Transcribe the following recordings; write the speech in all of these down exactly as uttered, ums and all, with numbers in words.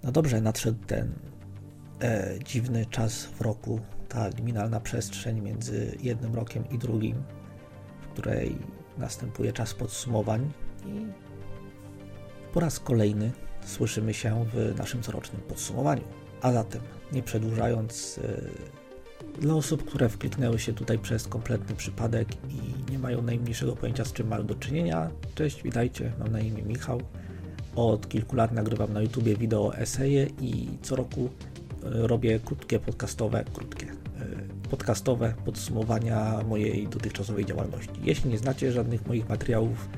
No dobrze, nadszedł ten e, dziwny czas w roku, ta liminalna przestrzeń między jednym rokiem i drugim, w której następuje czas podsumowań i po raz kolejny słyszymy się w naszym corocznym podsumowaniu. A zatem, nie przedłużając, e, dla osób, które wkliknęły się tutaj przez kompletny przypadek i nie mają najmniejszego pojęcia, z czym mają do czynienia, cześć, witajcie, mam na imię Michał. Od kilku lat nagrywam na YouTubie wideo eseje i co roku robię krótkie podcastowe, krótkie podcastowe podsumowania mojej dotychczasowej działalności. Jeśli nie znacie żadnych moich materiałów,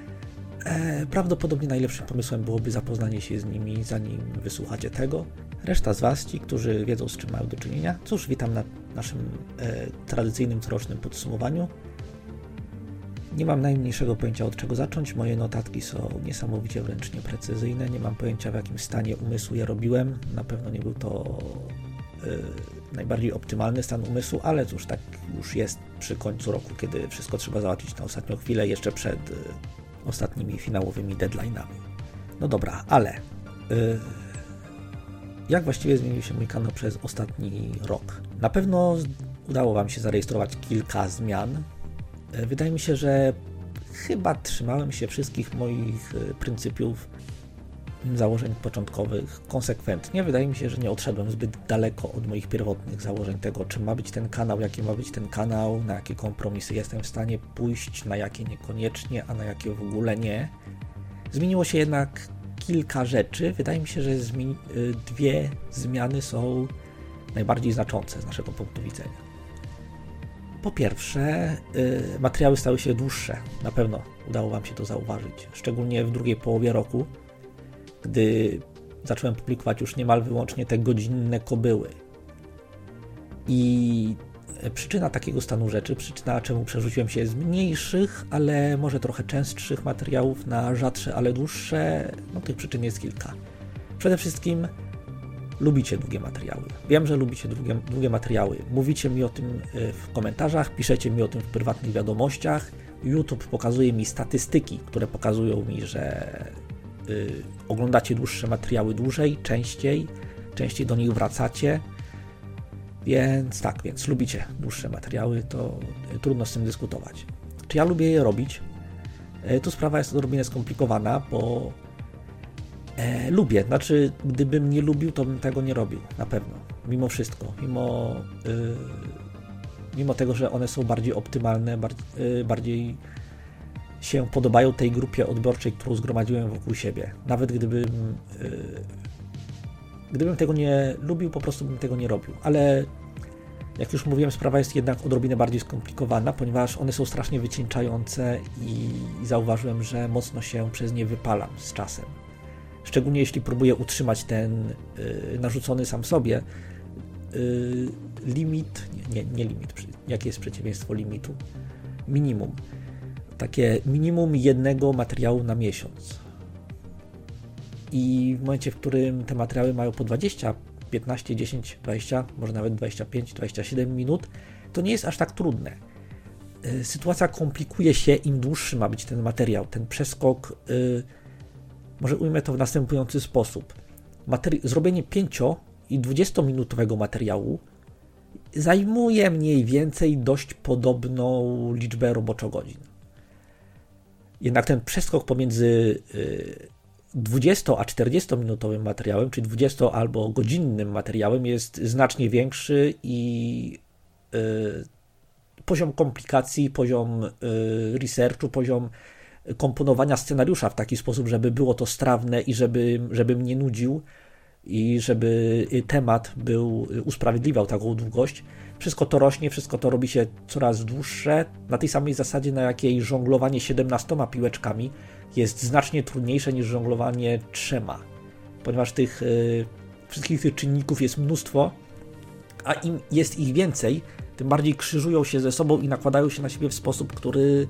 e, prawdopodobnie najlepszym pomysłem byłoby zapoznanie się z nimi, zanim wysłuchacie tego. Reszta z Was, ci, którzy wiedzą, z czym mają do czynienia, cóż, witam na naszym e, tradycyjnym corocznym podsumowaniu. Nie mam najmniejszego pojęcia, od czego zacząć. Moje notatki są niesamowicie wręcz nieprecyzyjne. Nie mam pojęcia, w jakim stanie umysłu je robiłem. Na pewno nie był to yy, najbardziej optymalny stan umysłu, ale cóż, tak już jest przy końcu roku, kiedy wszystko trzeba załatwić na ostatnią chwilę, jeszcze przed yy, ostatnimi finałowymi deadline'ami. No dobra, ale yy, jak właściwie zmienił się mój kanał przez ostatni rok? Na pewno udało Wam się zarejestrować kilka zmian. Wydaje mi się, że chyba trzymałem się wszystkich moich pryncypiów, założeń początkowych konsekwentnie. Wydaje mi się, że nie odszedłem zbyt daleko od moich pierwotnych założeń tego, czym ma być ten kanał, jaki ma być ten kanał, na jakie kompromisy jestem w stanie pójść, na jakie niekoniecznie, a na jakie w ogóle nie. Zmieniło się jednak kilka rzeczy. Wydaje mi się, że zmi- dwie zmiany są najbardziej znaczące z naszego punktu widzenia. Po pierwsze, y, materiały stały się dłuższe, na pewno udało Wam się to zauważyć, szczególnie w drugiej połowie roku, gdy zacząłem publikować już niemal wyłącznie te godzinne kobyły. I przyczyna takiego stanu rzeczy, przyczyna czemu przerzuciłem się z mniejszych, ale może trochę częstszych materiałów na rzadsze, ale dłuższe, no tych przyczyn jest kilka. Przede wszystkim lubicie długie materiały. Wiem, że lubicie długie, długie materiały. Mówicie mi o tym w komentarzach, piszecie mi o tym w prywatnych wiadomościach. YouTube pokazuje mi statystyki, które pokazują mi, że y, oglądacie dłuższe materiały dłużej, częściej, częściej do nich wracacie. Więc tak, więc lubicie dłuższe materiały, to y, trudno z tym dyskutować. Czy ja lubię je robić? Y, tu sprawa jest odrobinę skomplikowana, bo E, lubię, znaczy gdybym nie lubił, to bym tego nie robił, na pewno, mimo wszystko, mimo, yy, mimo tego, że one są bardziej optymalne, bardziej, yy, bardziej się podobają tej grupie odbiorczej, którą zgromadziłem wokół siebie. Nawet gdybym, yy, gdybym tego nie lubił, po prostu bym tego nie robił, ale jak już mówiłem, sprawa jest jednak odrobinę bardziej skomplikowana, ponieważ one są strasznie wycieńczające i, i zauważyłem, że mocno się przez nie wypalam z czasem. Szczególnie jeśli próbuję utrzymać ten y, narzucony sam sobie y, limit, nie, nie, nie limit, jakie jest przeciwieństwo limitu? Minimum. Takie minimum jednego materiału na miesiąc. I w momencie, w którym te materiały mają po dwadzieścia, piętnaście, dziesięć, dwadzieścia, może nawet dwadzieścia pięć, dwadzieścia siedem minut, to nie jest aż tak trudne. Y, sytuacja komplikuje się, im dłuższy ma być ten materiał. Ten przeskok y, Może ujmę to w następujący sposób. Materi- zrobienie pięcio- i dwudziestominutowego materiału zajmuje mniej więcej dość podobną liczbę roboczogodzin. Jednak ten przeskok pomiędzy dwudziesto- a czterdziestominutowym materiałem, czy dwudziesto- albo godzinnym materiałem jest znacznie większy i yy, poziom komplikacji, poziom yy, researchu, poziom komponowania scenariusza w taki sposób, żeby było to strawne i żeby, żeby mnie nudził i żeby temat był, usprawiedliwiał taką długość. Wszystko to rośnie, wszystko to robi się coraz dłuższe, na tej samej zasadzie, na jakiej żonglowanie siedemnastoma piłeczkami jest znacznie trudniejsze niż żonglowanie trzema, ponieważ tych y, wszystkich tych czynników jest mnóstwo, a im jest ich więcej, tym bardziej krzyżują się ze sobą i nakładają się na siebie w sposób, który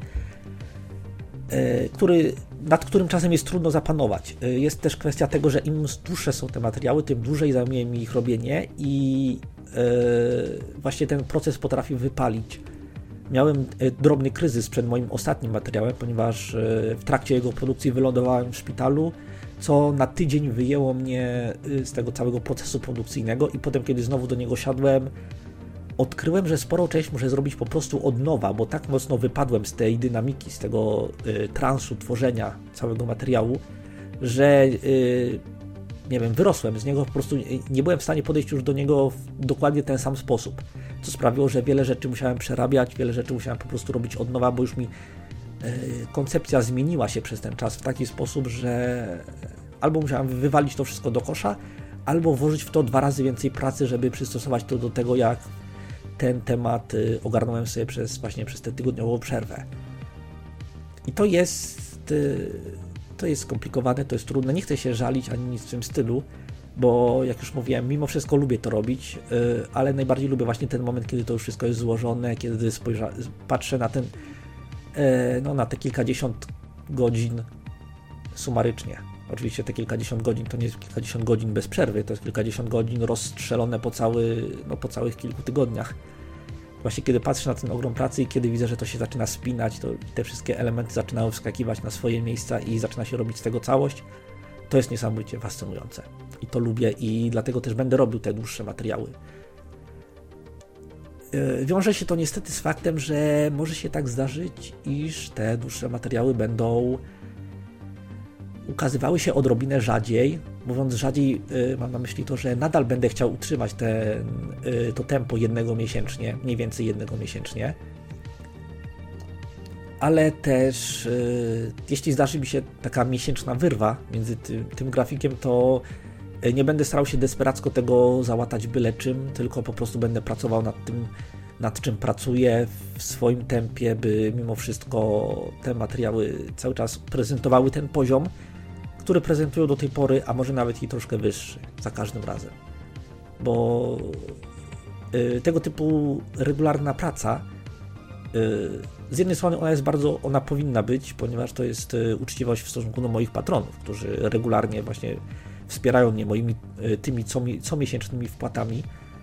Który, nad którym czasem jest trudno zapanować. Jest też kwestia tego, że im dłuższe są te materiały, tym dłużej zajmuje mi ich robienie i yy, właśnie ten proces potrafi wypalić. Miałem drobny kryzys przed moim ostatnim materiałem, ponieważ w trakcie jego produkcji wylądowałem w szpitalu, co na tydzień wyjęło mnie z tego całego procesu produkcyjnego i potem, kiedy znowu do niego siadłem, odkryłem, że sporą część muszę zrobić po prostu od nowa, bo tak mocno wypadłem z tej dynamiki, z tego y, transu tworzenia całego materiału, że y, nie wiem, wyrosłem z niego, po prostu nie byłem w stanie podejść już do niego w dokładnie ten sam sposób, co sprawiło, że wiele rzeczy musiałem przerabiać, wiele rzeczy musiałem po prostu robić od nowa, bo już mi y, koncepcja zmieniła się przez ten czas w taki sposób, że albo musiałem wywalić to wszystko do kosza, albo włożyć w to dwa razy więcej pracy, żeby przystosować to do tego, jak ten temat ogarnąłem sobie przez właśnie przez tę tygodniową przerwę. I to jest to jest skomplikowane, to jest trudne. Nie chcę się żalić ani nic w tym stylu, bo jak już mówiłem, mimo wszystko lubię to robić, ale najbardziej lubię właśnie ten moment, kiedy to już wszystko jest złożone, kiedy spojrzę, patrzę na ten no na te kilkadziesiąt godzin sumarycznie. Oczywiście te kilkadziesiąt godzin to nie jest kilkadziesiąt godzin bez przerwy, to jest kilkadziesiąt godzin rozstrzelone po, cały, no, po całych kilku tygodniach. Właśnie kiedy patrzę na ten ogrom pracy i kiedy widzę, że to się zaczyna spinać, to te wszystkie elementy zaczynają wskakiwać na swoje miejsca i zaczyna się robić z tego całość, to jest niesamowicie fascynujące. I to lubię i dlatego też będę robił te dłuższe materiały. Wiąże się to niestety z faktem, że może się tak zdarzyć, iż te dłuższe materiały będą ukazywały się odrobinę rzadziej. Mówiąc rzadziej, yy, mam na myśli to, że nadal będę chciał utrzymać te, yy, to tempo jednego miesięcznie, mniej więcej jednego miesięcznie. Ale też, yy, jeśli zdarzy mi się taka miesięczna wyrwa między tym, tym grafikiem, to yy, nie będę starał się desperacko tego załatać byle czym, tylko po prostu będę pracował nad tym, nad czym pracuję w swoim tempie, by mimo wszystko te materiały cały czas prezentowały ten poziom, który prezentują do tej pory, a może nawet i troszkę wyższy za każdym razem. Bo y, tego typu regularna praca, y, z jednej strony ona jest bardzo, ona powinna być, ponieważ to jest y, uczciwość w stosunku do moich patronów, którzy regularnie właśnie wspierają mnie moimi y, tymi comi, comiesięcznymi wpłatami,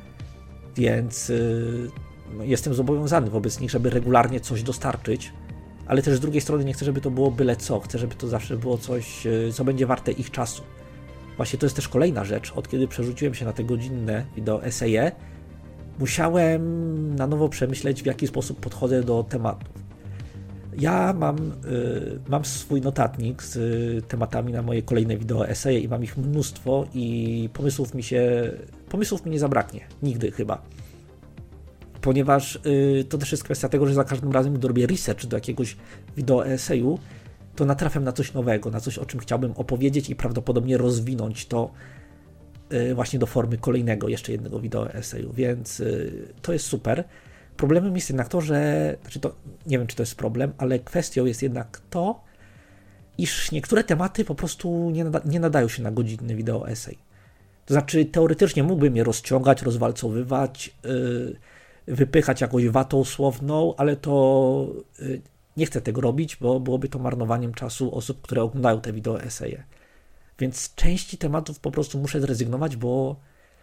więc y, no, jestem zobowiązany wobec nich, żeby regularnie coś dostarczyć. Ale też z drugiej strony nie chcę, żeby to było byle co. Chcę, żeby to zawsze było coś, co będzie warte ich czasu. Właśnie to jest też kolejna rzecz. Od kiedy przerzuciłem się na te godzinne wideo eseje, musiałem na nowo przemyśleć, w jaki sposób podchodzę do tematów. Ja mam, y, mam swój notatnik z y, tematami na moje kolejne wideo eseje i mam ich mnóstwo i pomysłów mi się, pomysłów mi nie zabraknie. Nigdy chyba. Ponieważ y, to też jest kwestia tego, że za każdym razem, gdy robię research do jakiegoś wideo eseju, to natrafiam na coś nowego, na coś, o czym chciałbym opowiedzieć i prawdopodobnie rozwinąć to y, właśnie do formy kolejnego, jeszcze jednego wideo eseju, więc y, to jest super. Problemem jest jednak to, że, znaczy to, nie wiem, czy to jest problem, ale kwestią jest jednak to, iż niektóre tematy po prostu nie, nada, nie nadają się na godzinny wideo esej. To znaczy, teoretycznie mógłbym je rozciągać, rozwalcowywać, yy, wypychać jakąś watą słowną, ale to yy, nie chcę tego robić, bo byłoby to marnowaniem czasu osób, które oglądają te wideo eseje. Więc z części tematów po prostu muszę zrezygnować, bo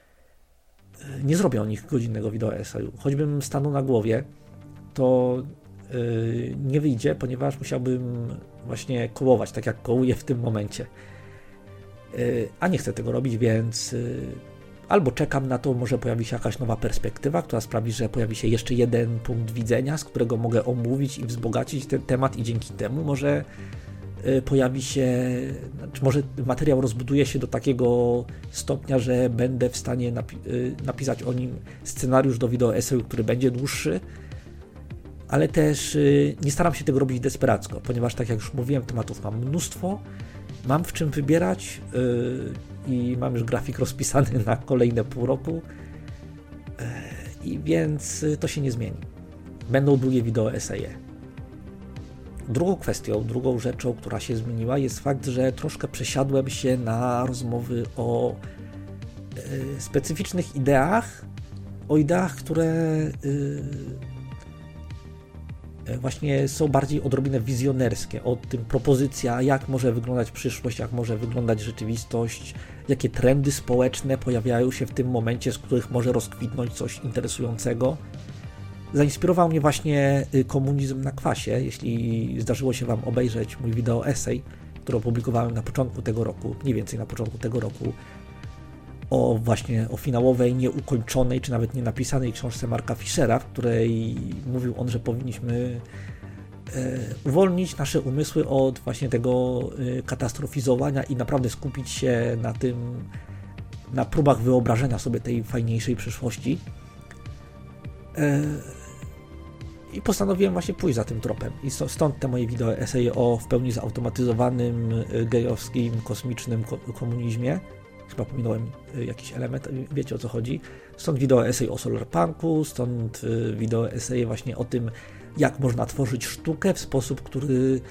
nie zrobię o nich godzinnego wideo eseju. Choćbym stanął na głowie, to yy, nie wyjdzie, ponieważ musiałbym właśnie kołować, tak jak kołuję w tym momencie. Yy, a nie chcę tego robić, więc yy, albo czekam na to, może pojawi się jakaś nowa perspektywa, która sprawi, że pojawi się jeszcze jeden punkt widzenia, z którego mogę omówić i wzbogacić ten temat i dzięki temu może pojawi się, znaczy może materiał rozbuduje się do takiego stopnia, że będę w stanie napi- napisać o nim scenariusz do wideo eseju, który będzie dłuższy, ale też nie staram się tego robić desperacko, ponieważ tak jak już mówiłem, tematów mam mnóstwo, mam w czym wybierać i mam już grafik rozpisany na kolejne pół roku, i więc to się nie zmieni. Będą długie wideo eseje. Drugą kwestią, drugą rzeczą, która się zmieniła, jest fakt, że troszkę przesiadłem się na rozmowy o y, specyficznych ideach, o ideach, które y, y, właśnie są bardziej odrobinę wizjonerskie, o tym propozycja, jak może wyglądać przyszłość, jak może wyglądać rzeczywistość, jakie trendy społeczne pojawiają się w tym momencie, z których może rozkwitnąć coś interesującego. Zainspirował mnie właśnie komunizm na kwasie. Jeśli zdarzyło się Wam obejrzeć mój wideo esej, które opublikowałem na początku tego roku, mniej więcej na początku tego roku, o właśnie o finałowej, nieukończonej, czy nawet nie napisanej książce Marka Fischera, w której mówił on, że powinniśmy e, uwolnić nasze umysły od właśnie tego e, katastrofizowania i naprawdę skupić się na tym, na próbach wyobrażenia sobie tej fajniejszej przyszłości. E, I postanowiłem właśnie pójść za tym tropem. I stąd te moje wideo eseje o w pełni zautomatyzowanym, gejowskim, kosmicznym komunizmie. Chyba pominąłem jakiś element, wiecie o co chodzi. Stąd wideo esej o solarpunku, stąd wideo eseje właśnie o tym, jak można tworzyć sztukę w sposób, który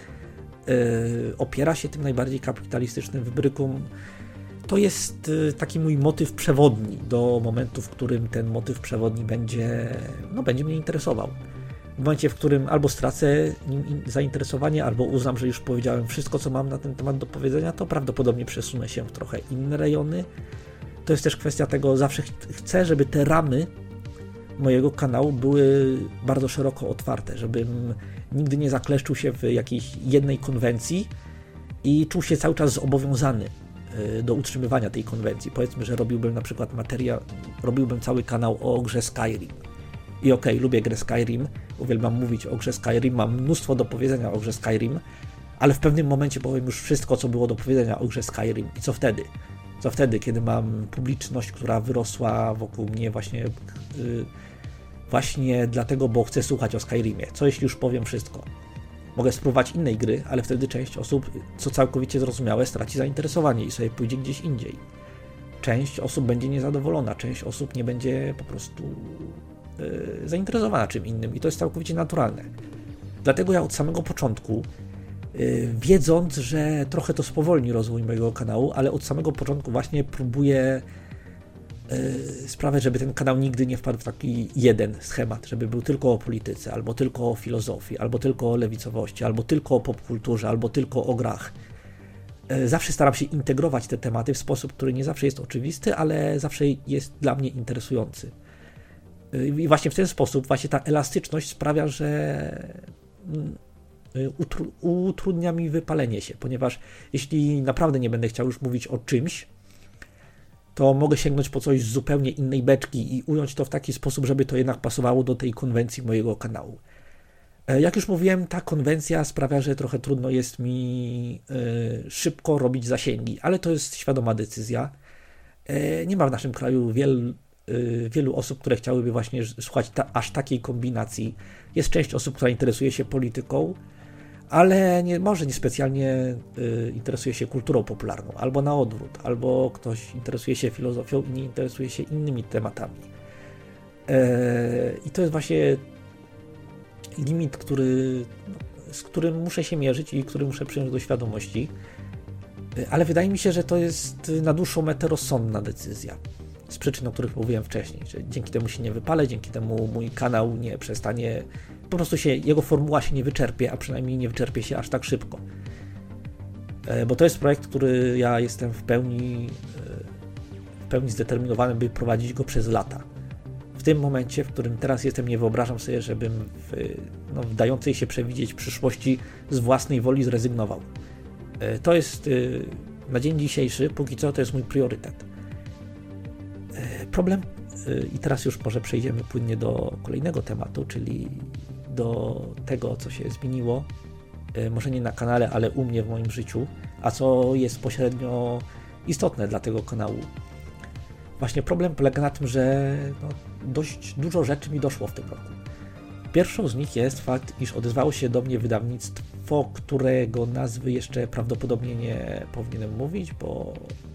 opiera się tym najbardziej kapitalistycznym wybrykom. To jest taki mój motyw przewodni do momentu, w którym ten motyw przewodni będzie, no, będzie mnie interesował. W momencie, w którym albo stracę nim zainteresowanie, albo uznam, że już powiedziałem wszystko, co mam na ten temat do powiedzenia, to prawdopodobnie przesunę się w trochę inne rejony. To jest też kwestia tego, zawsze ch chcę, żeby te ramy mojego kanału były bardzo szeroko otwarte, żebym nigdy nie zakleszczył się w jakiejś jednej konwencji i czuł się cały czas zobowiązany do utrzymywania tej konwencji. Powiedzmy, że robiłbym na przykład materiał, robiłbym cały kanał o grze Skyrim. I okej, okay, lubię grę Skyrim, uwielbiam mówić o grze Skyrim, mam mnóstwo do powiedzenia o grze Skyrim, ale w pewnym momencie powiem już wszystko, co było do powiedzenia o grze Skyrim. I co wtedy? Co wtedy, kiedy mam publiczność, która wyrosła wokół mnie właśnie, yy, właśnie dlatego, bo chcę słuchać o Skyrimie. Co jeśli już powiem wszystko? Mogę spróbować innej gry, ale wtedy część osób, co całkowicie zrozumiałe, straci zainteresowanie i sobie pójdzie gdzieś indziej. Część osób będzie niezadowolona, część osób nie będzie po prostu zainteresowana czym innym i to jest całkowicie naturalne. Dlatego ja od samego początku, wiedząc, że trochę to spowolni rozwój mojego kanału, ale od samego początku właśnie próbuję sprawiać, żeby ten kanał nigdy nie wpadł w taki jeden schemat, żeby był tylko o polityce, albo tylko o filozofii, albo tylko o lewicowości, albo tylko o popkulturze, albo tylko o grach. Zawsze staram się integrować te tematy w sposób, który nie zawsze jest oczywisty, ale zawsze jest dla mnie interesujący. I właśnie w ten sposób właśnie ta elastyczność sprawia, że utrudnia mi wypalenie się, ponieważ jeśli naprawdę nie będę chciał już mówić o czymś, to mogę sięgnąć po coś z zupełnie innej beczki i ująć to w taki sposób, żeby to jednak pasowało do tej konwencji mojego kanału. Jak już mówiłem, ta konwencja sprawia, że trochę trudno jest mi szybko robić zasięgi, ale to jest świadoma decyzja. Nie ma w naszym kraju wielu wielu osób, które chciałyby właśnie słuchać ta, aż takiej kombinacji. Jest część osób, która interesuje się polityką, ale nie, może niespecjalnie y, interesuje się kulturą popularną, albo na odwrót, albo ktoś interesuje się filozofią i nie interesuje się innymi tematami. E, I to jest właśnie limit, który, no, z którym muszę się mierzyć i który muszę przyjąć do świadomości, e, ale wydaje mi się, że to jest na dłuższą metę rozsądna decyzja. Z przyczyn, o których mówiłem wcześniej, że dzięki temu się nie wypalę, dzięki temu mój kanał nie przestanie, po prostu się, jego formuła się nie wyczerpie, a przynajmniej nie wyczerpie się aż tak szybko. Bo to jest projekt, który ja jestem w pełni, w pełni zdeterminowany, by prowadzić go przez lata. W tym momencie, w którym teraz jestem, nie wyobrażam sobie, żebym w, no, w dającej się przewidzieć przyszłości z własnej woli zrezygnował. To jest na dzień dzisiejszy, póki co, to jest mój priorytet. Problem, i teraz już może przejdziemy płynnie do kolejnego tematu, czyli do tego, co się zmieniło, może nie na kanale, ale u mnie w moim życiu, a co jest pośrednio istotne dla tego kanału. Właśnie problem polega na tym, że no, dość dużo rzeczy mi doszło w tym roku. Pierwszą z nich jest fakt, iż odezwało się do mnie wydawnictwo, którego nazwy jeszcze prawdopodobnie nie powinienem mówić, bo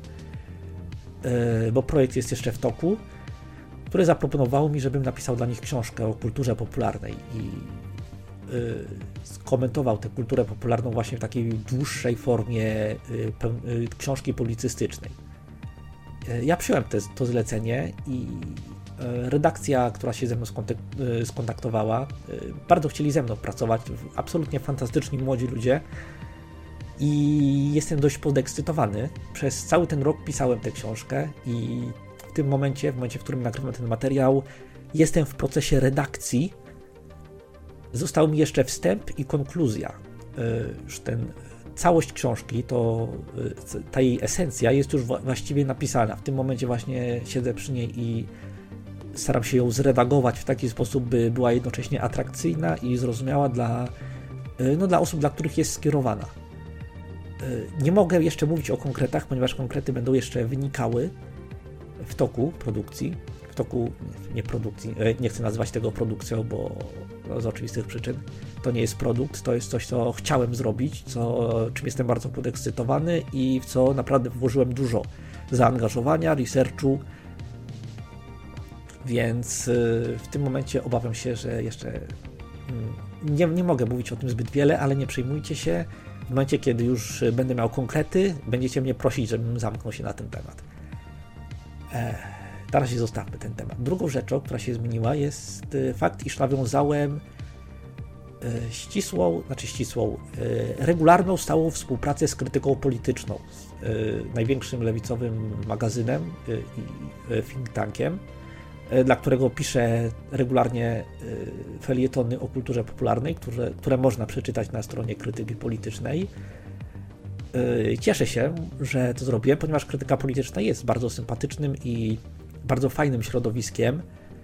bo projekt jest jeszcze w toku, które zaproponowało mi, żebym napisał dla nich książkę o kulturze popularnej i y, skomentował tę kulturę popularną właśnie w takiej dłuższej formie y, y, książki publicystycznej. Y, ja przyjąłem te, to zlecenie i y, redakcja, która się ze mną skontak- y, skontaktowała, y, bardzo chcieli ze mną pracować, absolutnie fantastyczni młodzi ludzie. I jestem dość podekscytowany. Przez cały ten rok pisałem tę książkę i w tym momencie, w momencie, w którym nagrywam ten materiał, jestem w procesie redakcji. Został mi jeszcze wstęp i konkluzja. Już ten całość książki, to ta jej esencja jest już właściwie napisana. W tym momencie właśnie siedzę przy niej i staram się ją zredagować w taki sposób, by była jednocześnie atrakcyjna i zrozumiała dla, no, dla osób, dla których jest skierowana. Nie mogę jeszcze mówić o konkretach, ponieważ konkrety będą jeszcze wynikały w toku produkcji, w toku, nie produkcji, nie chcę nazywać tego produkcją, bo no, z oczywistych przyczyn to nie jest produkt, to jest coś, co chciałem zrobić, co, czym jestem bardzo podekscytowany i w co naprawdę włożyłem dużo zaangażowania, researchu, więc w tym momencie obawiam się, że jeszcze nie, nie mogę mówić o tym zbyt wiele, ale nie przejmujcie się. W momencie, kiedy już będę miał konkrety, będziecie mnie prosić, żebym zamknął się na ten temat. Ech, na razie zostawmy ten temat. Drugą rzeczą, która się zmieniła, jest fakt, iż nawiązałem ścisłą, znaczy ścisłą, regularną, stałą współpracę z Krytyką Polityczną, z największym lewicowym magazynem i think tankiem, dla którego piszę regularnie felietony o kulturze popularnej, które, które można przeczytać na stronie Krytyki Politycznej. Cieszę się, że to zrobiłem, ponieważ Krytyka Polityczna jest bardzo sympatycznym i bardzo fajnym środowiskiem.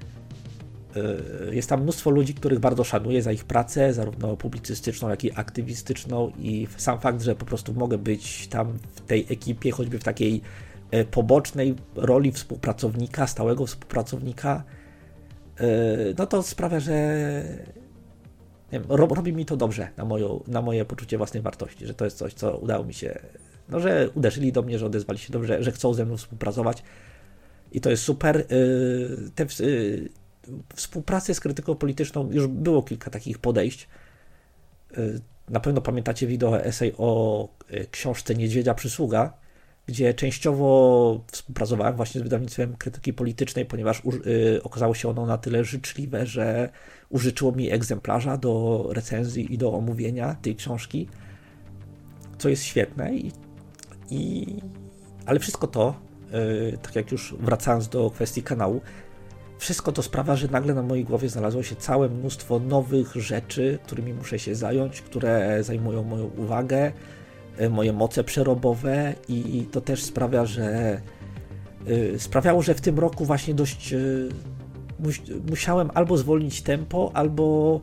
Jest tam mnóstwo ludzi, których bardzo szanuję za ich pracę, zarówno publicystyczną, jak i aktywistyczną, i sam fakt, że po prostu mogę być tam w tej ekipie, choćby w takiej pobocznej roli współpracownika, stałego współpracownika, no to sprawia, że nie wiem, robi mi to dobrze na, moją, na moje poczucie własnej wartości, że to jest coś, co udało mi się, no że uderzyli do mnie, że odezwali się dobrze, że chcą ze mną współpracować i to jest super. Te współpracy z Krytyką Polityczną, już było kilka takich podejść. Na pewno pamiętacie wideo esej o książce Niedźwiedzia Przysługa, gdzie częściowo współpracowałem właśnie z wydawnictwem Krytyki Politycznej, ponieważ u, y, okazało się ono na tyle życzliwe, że użyczyło mi egzemplarza do recenzji i do omówienia tej książki, co jest świetne. I, i, ale wszystko to, y, tak jak już wracając do kwestii kanału, wszystko to sprawia, że nagle na mojej głowie znalazło się całe mnóstwo nowych rzeczy, którymi muszę się zająć, które zajmują moją uwagę, moje moce przerobowe, i to też sprawia, że sprawiało, że w tym roku właśnie dość musiałem albo zwolnić tempo, albo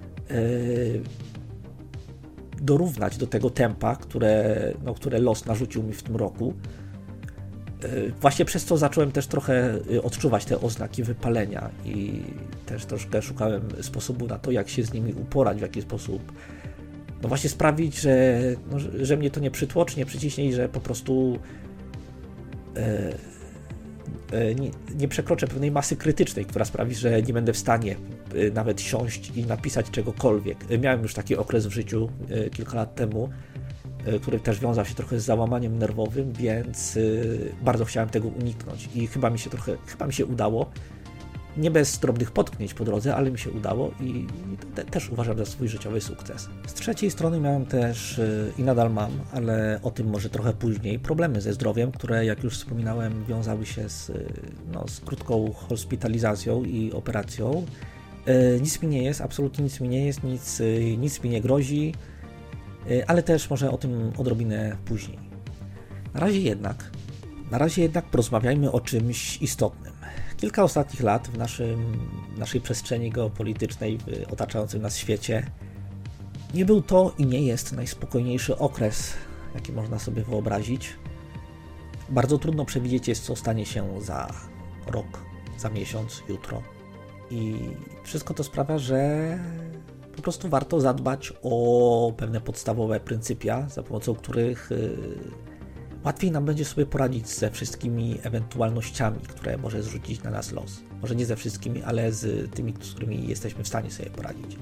dorównać do tego tempa, które, no, które los narzucił mi w tym roku. Właśnie przez to zacząłem też trochę odczuwać te oznaki wypalenia i też troszkę szukałem sposobu na to, jak się z nimi uporać, w jaki sposób no właśnie sprawić, że, no, że mnie to nie przytłoczy, nie przyciśnie i że po prostu e, e, nie, nie przekroczę pewnej masy krytycznej, która sprawi, że nie będę w stanie e, nawet siąść i napisać czegokolwiek. E, miałem już taki okres w życiu e, kilka lat temu, e, który też wiązał się trochę z załamaniem nerwowym, więc e, bardzo chciałem tego uniknąć i chyba mi się trochę, chyba mi się udało. Nie bez drobnych potknięć po drodze, ale mi się udało i te, też uważam za swój życiowy sukces. Z trzeciej strony miałem też i nadal mam, ale o tym może trochę później, problemy ze zdrowiem, które, jak już wspominałem, wiązały się z, no, z krótką hospitalizacją i operacją. Nic mi nie jest, absolutnie nic mi nie jest, nic, nic mi nie grozi, ale też może o tym odrobinę później. Na razie jednak, na razie jednak porozmawiajmy o czymś istotnym. Kilka ostatnich lat w naszym, naszej przestrzeni geopolitycznej, w otaczającym nas świecie, nie był to i nie jest najspokojniejszy okres, jaki można sobie wyobrazić. Bardzo trudno przewidzieć jest, co stanie się za rok, za miesiąc, jutro. I wszystko to sprawia, że po prostu warto zadbać o pewne podstawowe pryncypia, za pomocą których łatwiej nam będzie sobie poradzić ze wszystkimi ewentualnościami, które może zrzucić na nas los. Może nie ze wszystkimi, ale z tymi, z którymi jesteśmy w stanie sobie poradzić.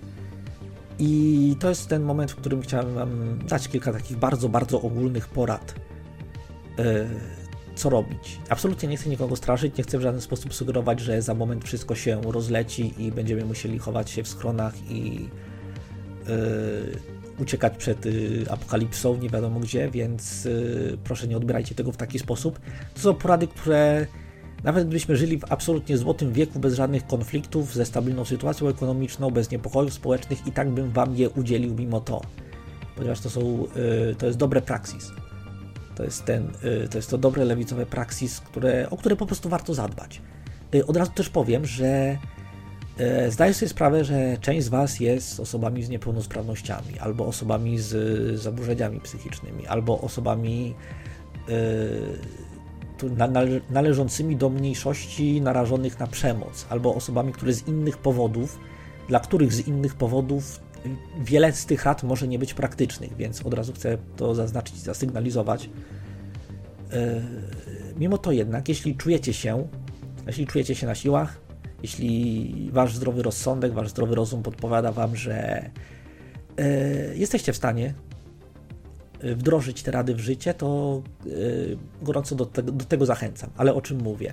I to jest ten moment, w którym chciałem Wam dać kilka takich bardzo, bardzo ogólnych porad, yy, co robić. Absolutnie nie chcę nikogo straszyć, nie chcę w żaden sposób sugerować, że za moment wszystko się rozleci i będziemy musieli chować się w schronach i yy, uciekać przed y, apokalipsą, nie wiadomo gdzie, więc y, proszę nie odbierajcie tego w taki sposób. To są porady, które nawet gdybyśmy żyli w absolutnie złotym wieku, bez żadnych konfliktów, ze stabilną sytuacją ekonomiczną, bez niepokojów społecznych, i tak bym Wam je udzielił mimo to. ponieważ to są, to jest dobre praksis. To jest, ten, to jest to dobre lewicowe praksis, które, o które po prostu warto zadbać. Od razu też powiem, że zdaję sobie sprawę, że część z Was jest osobami z niepełnosprawnościami, albo osobami z zaburzeniami psychicznymi, albo osobami należącymi do mniejszości narażonych na przemoc, albo osobami, które z innych powodów, dla których z innych powodów wiele z tych rad może nie być praktycznych, więc od razu chcę to zaznaczyć, zasygnalizować. Mimo to jednak, jeśli czujecie się, jeśli czujecie się na siłach, jeśli wasz zdrowy rozsądek, wasz zdrowy rozum podpowiada wam, że jesteście w stanie wdrożyć te rady w życie, to gorąco do tego, do tego zachęcam. Ale o czym mówię?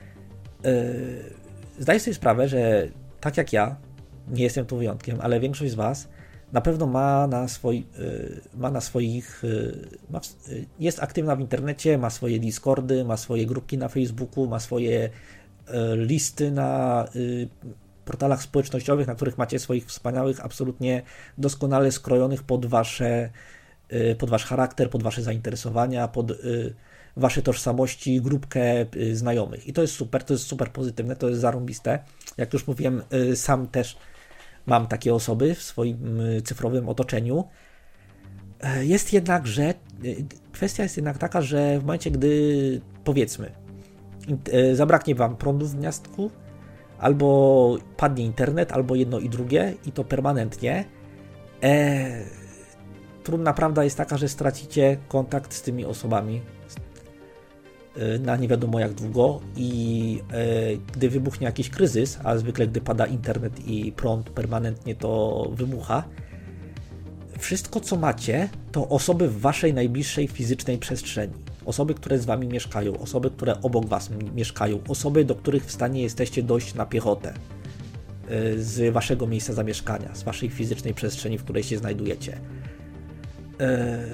Zdaję sobie sprawę, że tak jak ja, nie jestem tu wyjątkiem, ale większość z Was na pewno ma na, swoi, ma na swoich, ma, jest aktywna w internecie, ma swoje Discordy, ma swoje grupki na Facebooku, ma swoje listy na portalach społecznościowych, na których macie swoich wspaniałych, absolutnie doskonale skrojonych pod Wasze, pod Wasz charakter, pod Wasze zainteresowania, pod Wasze tożsamości, grupkę znajomych. I to jest super, to jest super pozytywne, to jest zarąbiste. Jak już mówiłem, sam też mam takie osoby w swoim cyfrowym otoczeniu. Jest jednak, że kwestia jest jednak taka, że w momencie, gdy powiedzmy zabraknie Wam prądu w miastku, albo padnie internet, albo jedno i drugie, i to permanentnie, e, trudna prawda jest taka, że stracicie kontakt z tymi osobami na nie wiadomo jak długo i e, gdy wybuchnie jakiś kryzys, a zwykle gdy pada internet i prąd permanentnie to wybucha, wszystko co macie to osoby w waszej najbliższej fizycznej przestrzeni. Osoby, które z wami mieszkają, osoby, które obok was mieszkają, osoby, do których w stanie jesteście dojść na piechotę e, z waszego miejsca zamieszkania, z waszej fizycznej przestrzeni, w której się znajdujecie. E,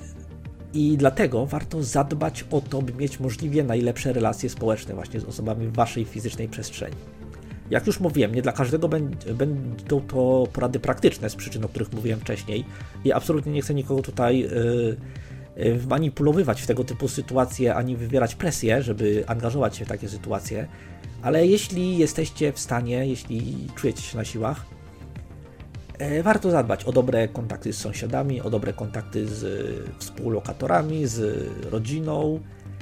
I dlatego warto zadbać o to, by mieć możliwie najlepsze relacje społeczne właśnie z osobami w waszej fizycznej przestrzeni. Jak już mówiłem, nie dla każdego będą to porady praktyczne z przyczyn, o których mówiłem wcześniej i absolutnie nie chcę nikogo tutaj wmanipulowywać w tego typu sytuacje, ani wywierać presję, żeby angażować się w takie sytuacje, ale jeśli jesteście w stanie, jeśli czujecie się na siłach, warto zadbać o dobre kontakty z sąsiadami, o dobre kontakty z współlokatorami, z rodziną,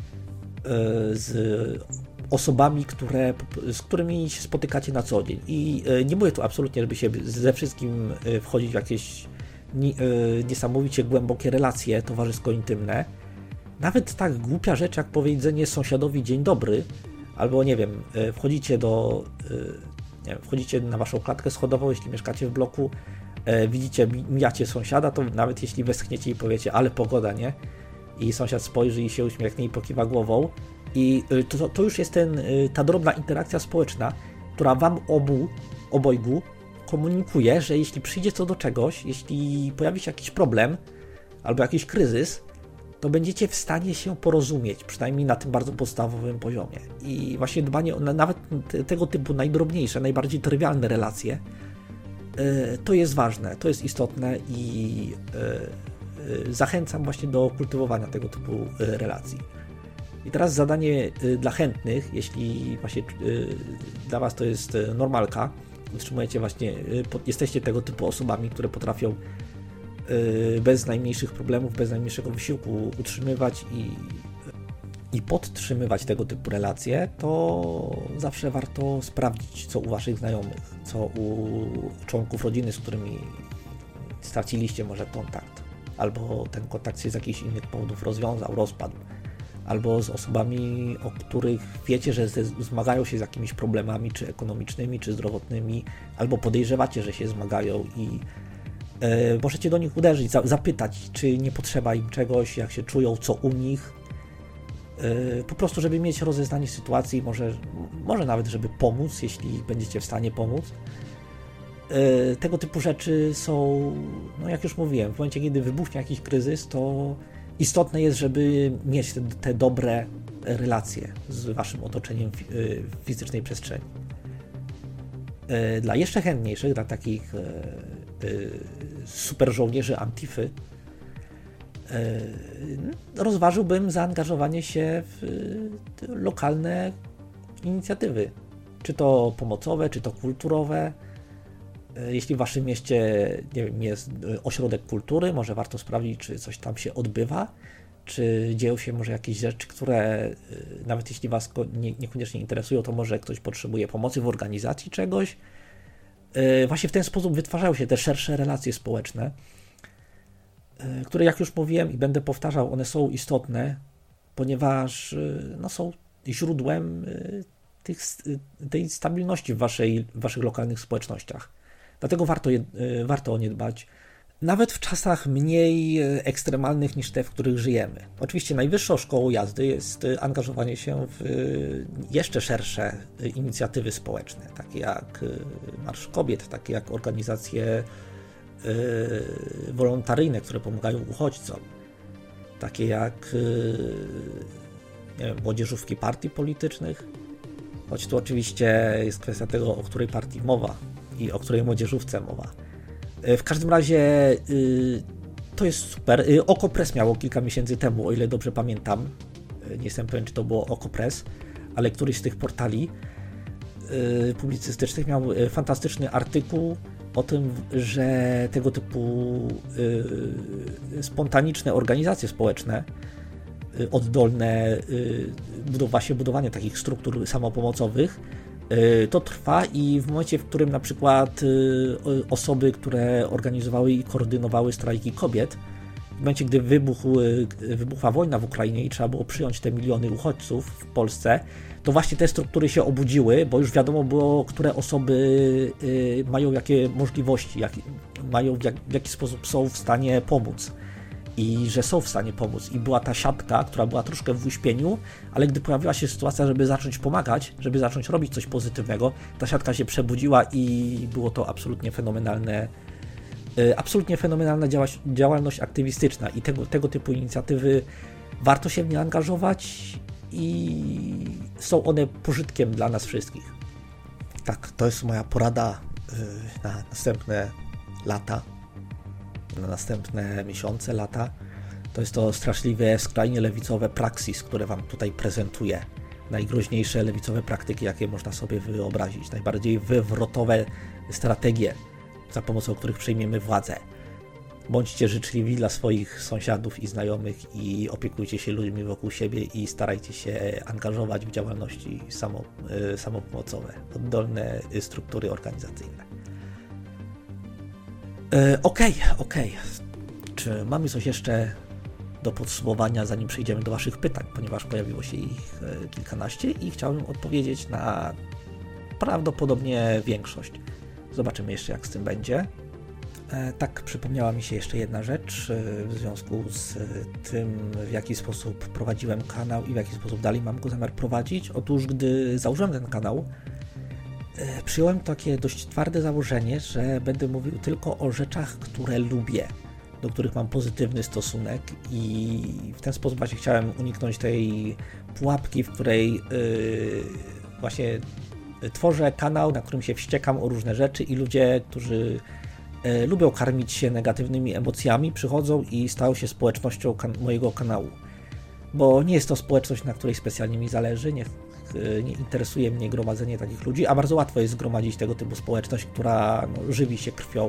z osobami, które, z którymi się spotykacie na co dzień. I nie mówię tu absolutnie, żeby się ze wszystkim wchodzić w jakieś niesamowicie głębokie relacje towarzysko-intymne. Nawet tak głupia rzecz, jak powiedzenie sąsiadowi dzień dobry, albo nie wiem, wchodzicie do... Nie wiem, wchodzicie na waszą klatkę schodową, jeśli mieszkacie w bloku, e, widzicie, mijacie sąsiada, to nawet jeśli westchniecie i powiecie, ale pogoda, nie? I sąsiad spojrzy i się uśmiechnie i pokiwa głową. I to, to już jest ten, ta drobna interakcja społeczna, która wam obu, obojgu komunikuje, że jeśli przyjdzie co do czegoś, jeśli pojawi się jakiś problem albo jakiś kryzys, to będziecie w stanie się porozumieć, przynajmniej na tym bardzo podstawowym poziomie. I właśnie dbanie o nawet tego typu najdrobniejsze, najbardziej trywialne relacje, to jest ważne, to jest istotne i zachęcam właśnie do kultywowania tego typu relacji. I teraz zadanie dla chętnych, jeśli właśnie dla was to jest normalka, utrzymujecie właśnie, jesteście tego typu osobami, które potrafią bez najmniejszych problemów, bez najmniejszego wysiłku utrzymywać i, i podtrzymywać tego typu relacje, to zawsze warto sprawdzić, co u waszych znajomych, co u członków rodziny, z którymi straciliście może kontakt, albo ten kontakt się z jakichś innych powodów rozwiązał, rozpadł, albo z osobami, o których wiecie, że zmagają się z jakimiś problemami, czy ekonomicznymi, czy zdrowotnymi, albo podejrzewacie, że się zmagają i Yy, możecie do nich uderzyć, za, zapytać, czy nie potrzeba im czegoś, jak się czują, co u nich. Yy, po prostu, żeby mieć rozeznanie sytuacji, może, może nawet, żeby pomóc, jeśli będziecie w stanie pomóc. Yy, tego typu rzeczy są, no jak już mówiłem, w momencie, kiedy wybuchnie jakiś kryzys, to istotne jest, żeby mieć te, te dobre relacje z waszym otoczeniem w, yy, w fizycznej przestrzeni. Yy, dla jeszcze chętniejszych, dla takich yy, super żołnierzy Antify, rozważyłbym zaangażowanie się w lokalne inicjatywy, czy to pomocowe, czy to kulturowe. Jeśli w waszym mieście, nie wiem, jest ośrodek kultury, może warto sprawdzić, czy coś tam się odbywa, czy dzieją się może jakieś rzeczy, które nawet jeśli was nie, niekoniecznie interesują, to może ktoś potrzebuje pomocy w organizacji czegoś. Właśnie w ten sposób wytwarzają się te szersze relacje społeczne, które, jak już mówiłem i będę powtarzał, one są istotne, ponieważ no, są źródłem tych, tej stabilności w, waszej, w waszych lokalnych społecznościach. Dlatego warto, je, warto o nie dbać, nawet w czasach mniej ekstremalnych niż te, w których żyjemy. Oczywiście najwyższą szkołą jazdy jest angażowanie się w jeszcze szersze inicjatywy społeczne, takie jak Marsz Kobiet, takie jak organizacje wolontaryjne, które pomagają uchodźcom, takie jak nie wiem, młodzieżówki partii politycznych, choć tu oczywiście jest kwestia tego, o której partii mowa i o której młodzieżówce mowa. W każdym razie to jest super. Okopres miało kilka miesięcy temu, o ile dobrze pamiętam, nie jestem pewien, czy to było Okopres, ale któryś z tych portali publicystycznych miał fantastyczny artykuł o tym, że tego typu spontaniczne organizacje społeczne, oddolne, właśnie budowanie takich struktur samopomocowych, to trwa i w momencie, w którym na przykład osoby, które organizowały i koordynowały strajki kobiet, w momencie, gdy wybuchł, wybuchła wojna w Ukrainie i trzeba było przyjąć te miliony uchodźców w Polsce, to właśnie te struktury się obudziły, bo już wiadomo było, które osoby mają jakie możliwości, jak, mają w, jak, w jaki sposób są w stanie pomóc. I że są w stanie pomóc. I była ta siatka, która była troszkę w uśpieniu, ale gdy pojawiła się sytuacja, żeby zacząć pomagać, żeby zacząć robić coś pozytywnego, ta siatka się przebudziła i było to absolutnie fenomenalne, absolutnie fenomenalna działalność aktywistyczna. I tego, tego typu inicjatywy warto się w nie angażować i są one pożytkiem dla nas wszystkich. Tak, to jest moja porada na następne lata. na następne miesiące, lata. To jest to straszliwe, skrajnie lewicowe praksis, które wam tutaj prezentuję. Najgroźniejsze lewicowe praktyki, jakie można sobie wyobrazić. Najbardziej wywrotowe strategie, za pomocą których przejmiemy władzę. Bądźcie życzliwi dla swoich sąsiadów i znajomych i opiekujcie się ludźmi wokół siebie i starajcie się angażować w działalności samo, samopomocowe, oddolne struktury organizacyjne. Okej, okay, okej. Okay. Czy mamy coś jeszcze do podsumowania, zanim przejdziemy do waszych pytań, ponieważ pojawiło się ich kilkanaście i chciałbym odpowiedzieć na prawdopodobnie większość. Zobaczymy jeszcze, jak z tym będzie. Tak, przypomniała mi się jeszcze jedna rzecz w związku z tym, w jaki sposób prowadziłem kanał i w jaki sposób dalej mam go zamiar prowadzić. Otóż, gdy założyłem ten kanał, przyjąłem takie dość twarde założenie, że będę mówił tylko o rzeczach, które lubię, do których mam pozytywny stosunek i w ten sposób właśnie chciałem uniknąć tej pułapki, w której yy, właśnie tworzę kanał, na którym się wściekam o różne rzeczy i ludzie, którzy yy, lubią karmić się negatywnymi emocjami, przychodzą i stają się społecznością kan- mojego kanału. Bo nie jest to społeczność, na której specjalnie mi zależy, nie nie interesuje mnie gromadzenie takich ludzi, a bardzo łatwo jest zgromadzić tego typu społeczność, która no, żywi się krwią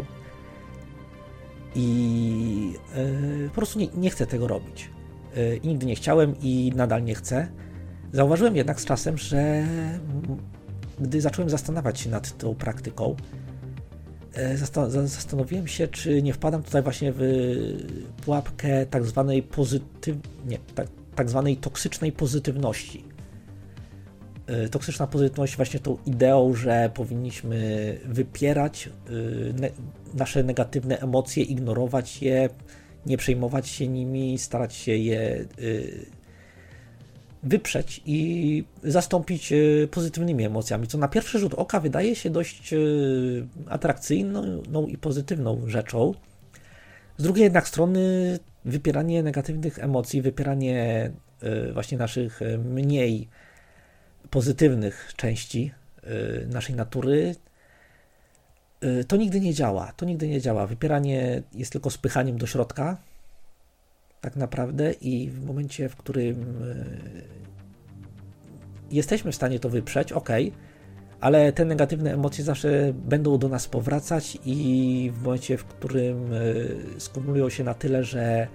i yy, po prostu nie, nie chcę tego robić. Yy, nigdy nie chciałem i nadal nie chcę. Zauważyłem jednak z czasem, że gdy zacząłem zastanawiać się nad tą praktyką, yy, zastan- zastanowiłem się, czy nie wpadam tutaj właśnie w pułapkę tak zwanej pozytyw... nie, tak, tak zwanej toksycznej pozytywności. Toksyczna pozytywność właśnie tą ideą, że powinniśmy wypierać ne- nasze negatywne emocje, ignorować je, nie przejmować się nimi, starać się je y, wyprzeć i zastąpić y, pozytywnymi emocjami, co na pierwszy rzut oka wydaje się dość y, atrakcyjną no i pozytywną rzeczą. Z drugiej jednak strony wypieranie negatywnych emocji, wypieranie y, właśnie naszych mniej pozytywnych części y, naszej natury, y, to nigdy nie działa. To nigdy nie działa. Wypieranie jest tylko spychaniem do środka tak naprawdę i w momencie, w którym jesteśmy w stanie to wyprzeć, ok, ale te negatywne emocje zawsze będą do nas powracać i w momencie, w którym skumulują się na tyle, że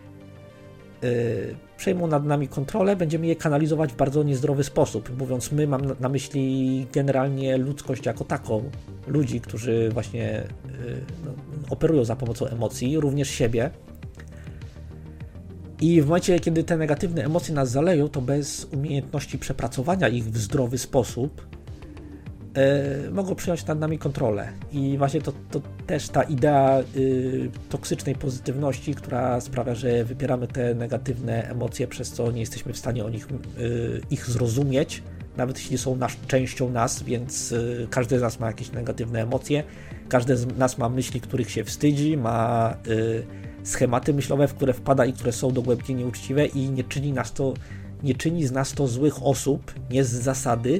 przejmą nad nami kontrolę, będziemy je kanalizować w bardzo niezdrowy sposób. Mówiąc my, mam na myśli generalnie ludzkość jako taką, ludzi, którzy właśnie no, operują za pomocą emocji, również siebie. I w momencie, kiedy te negatywne emocje nas zaleją, to bez umiejętności przepracowania ich w zdrowy sposób yy, mogą przejąć nad nami kontrolę. I właśnie to, to też ta idea yy, toksycznej pozytywności, która sprawia, że wypieramy te negatywne emocje, przez co nie jesteśmy w stanie o nich, yy, ich zrozumieć, nawet jeśli są nasz, częścią nas, więc yy, każdy z nas ma jakieś negatywne emocje, każdy z nas ma myśli, których się wstydzi, ma yy, schematy myślowe, w które wpada i które są dogłębnie nieuczciwe i nie czyni nas to, nie czyni z nas to złych osób, nie z zasady.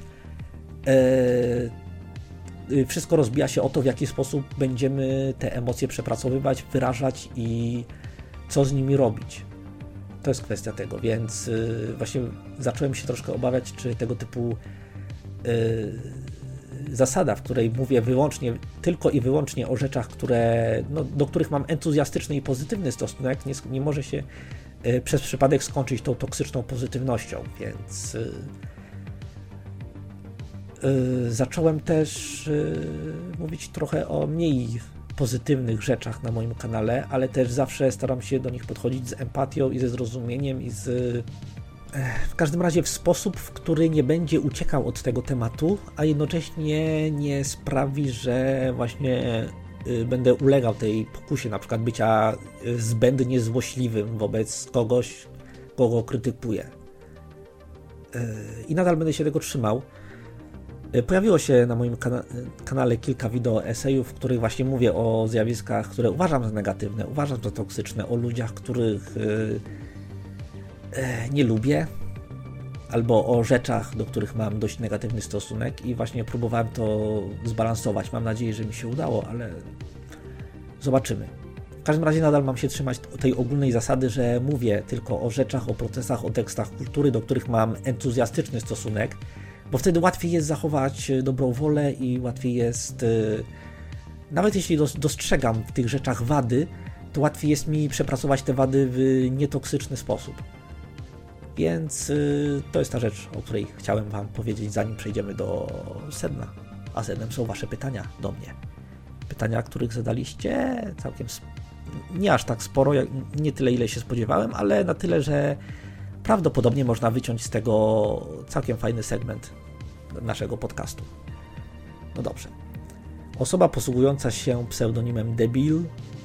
Eee, wszystko rozbija się o to, w jaki sposób będziemy te emocje przepracowywać, wyrażać i co z nimi robić. To jest kwestia tego, więc yy, właśnie zacząłem się troszkę obawiać, czy tego typu yy, zasada, w której mówię wyłącznie, tylko i wyłącznie o rzeczach, które, no, do których mam entuzjastyczny i pozytywny stosunek, nie, nie może się y, przez przypadek skończyć tą toksyczną pozytywnością, więc y, y, zacząłem też y, mówić trochę o mniej pozytywnych rzeczach na moim kanale, ale też zawsze staram się do nich podchodzić z empatią i ze zrozumieniem i z w każdym razie w sposób, w który nie będzie uciekał od tego tematu, a jednocześnie nie sprawi, że właśnie będę ulegał tej pokusie na przykład bycia zbędnie złośliwym wobec kogoś, kogo krytykuję. I nadal będę się tego trzymał. Pojawiło się na moim kana- kanale kilka wideo esejów, w których właśnie mówię o zjawiskach, które uważam za negatywne, uważam za toksyczne, o ludziach, których nie lubię, albo o rzeczach, do których mam dość negatywny stosunek i właśnie próbowałem to zbalansować. Mam nadzieję, że mi się udało, ale zobaczymy. W każdym razie nadal mam się trzymać tej ogólnej zasady, że mówię tylko o rzeczach, o procesach, o tekstach kultury, do których mam entuzjastyczny stosunek, bo wtedy łatwiej jest zachować dobrą wolę i łatwiej jest, nawet jeśli dostrzegam w tych rzeczach wady, to łatwiej jest mi przepracować te wady w nietoksyczny sposób. Więc yy, to jest ta rzecz, o której chciałem Wam powiedzieć, zanim przejdziemy do sedna. A sednem są Wasze pytania do mnie. Pytania, których zadaliście całkiem sp- nie aż tak sporo, jak, nie tyle, ile się spodziewałem, ale na tyle, że prawdopodobnie można wyciąć z tego całkiem fajny segment naszego podcastu. No dobrze. Osoba posługująca się pseudonimem Debil.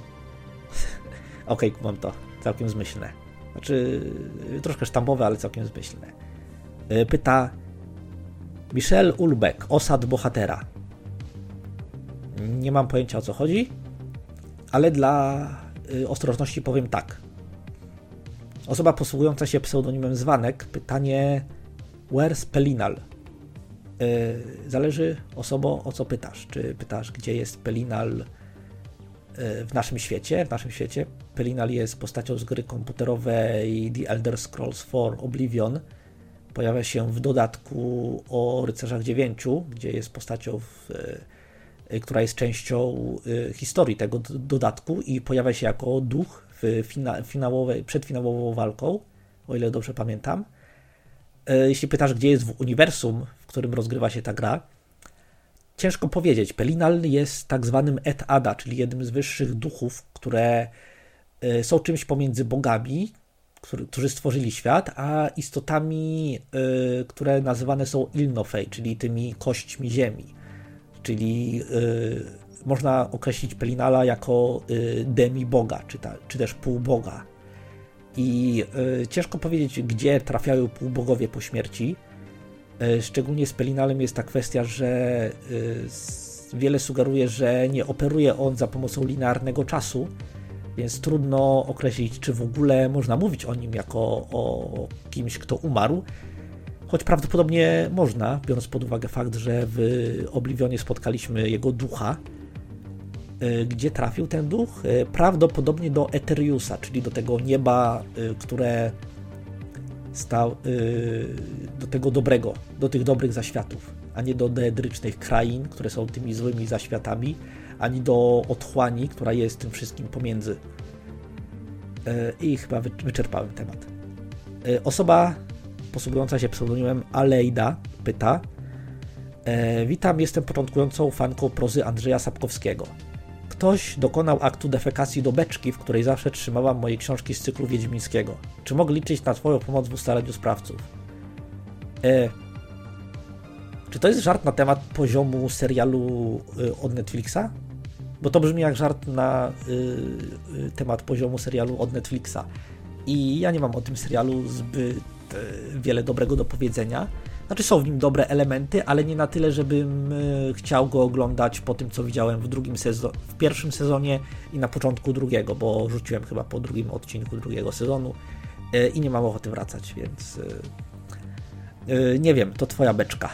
Okej, okay, mam to. Całkiem zmyślne. Znaczy, troszkę sztampowe, ale całkiem zmyślne. Pyta Michel Ulbeck, osad bohatera. Nie mam pojęcia, o co chodzi, ale dla ostrożności powiem tak. Osoba posługująca się pseudonimem Zwanek, pytanie where's Pelinal? Zależy osobo, o co pytasz. Czy pytasz, gdzie jest Pelinal w naszym świecie? W naszym świecie Pelinal jest postacią z gry komputerowej The Elder Scrolls cztery Oblivion. Pojawia się w dodatku o Rycerzach Dziewięciu, gdzie jest postacią, w, która jest częścią historii tego dodatku i pojawia się jako duch w fina, finałowej, przed finałową walką, o ile dobrze pamiętam. Jeśli pytasz, gdzie jest w uniwersum, w którym rozgrywa się ta gra, ciężko powiedzieć. Pelinal jest tak zwanym Et Ada, czyli jednym z wyższych duchów, które są czymś pomiędzy bogami, którzy stworzyli świat, a istotami, które nazywane są Ilnofey, czyli tymi kośćmi ziemi. Czyli można określić Pelinala jako demi-boga, czy, ta, czy też półboga. I ciężko powiedzieć, gdzie trafiają półbogowie po śmierci. Szczególnie z Pelinalem jest ta kwestia, że wiele sugeruje, że nie operuje on za pomocą linearnego czasu, więc trudno określić, czy w ogóle można mówić o nim jako o kimś, kto umarł, choć prawdopodobnie można, biorąc pod uwagę fakt, że w Oblivionie spotkaliśmy jego ducha. Gdzie trafił ten duch? Prawdopodobnie do Eteriusa, czyli do tego nieba, które stał, do tego dobrego, do tych dobrych zaświatów, a nie do deedrycznych krain, które są tymi złymi zaświatami, ani do otchłani, która jest tym wszystkim pomiędzy. I chyba wyczerpałem temat. Osoba posługująca się pseudonimem Aleida pyta: witam, jestem początkującą fanką prozy Andrzeja Sapkowskiego. Ktoś dokonał aktu defekacji do beczki, w której zawsze trzymałam moje książki z cyklu wiedźmińskiego. Czy mogę liczyć na twoją pomoc w ustaleniu sprawców? E, czy to jest żart na temat poziomu serialu y, od Netflixa? Bo to brzmi jak żart na y, y, temat poziomu serialu od Netflixa. I ja nie mam o tym serialu zbyt y, wiele dobrego do powiedzenia. Znaczy są w nim dobre elementy, ale nie na tyle, żebym chciał go oglądać po tym, co widziałem w drugim sezonie, w pierwszym sezonie i na początku drugiego, bo rzuciłem chyba po drugim odcinku drugiego sezonu i nie mam ochoty wracać, więc nie wiem, to twoja beczka.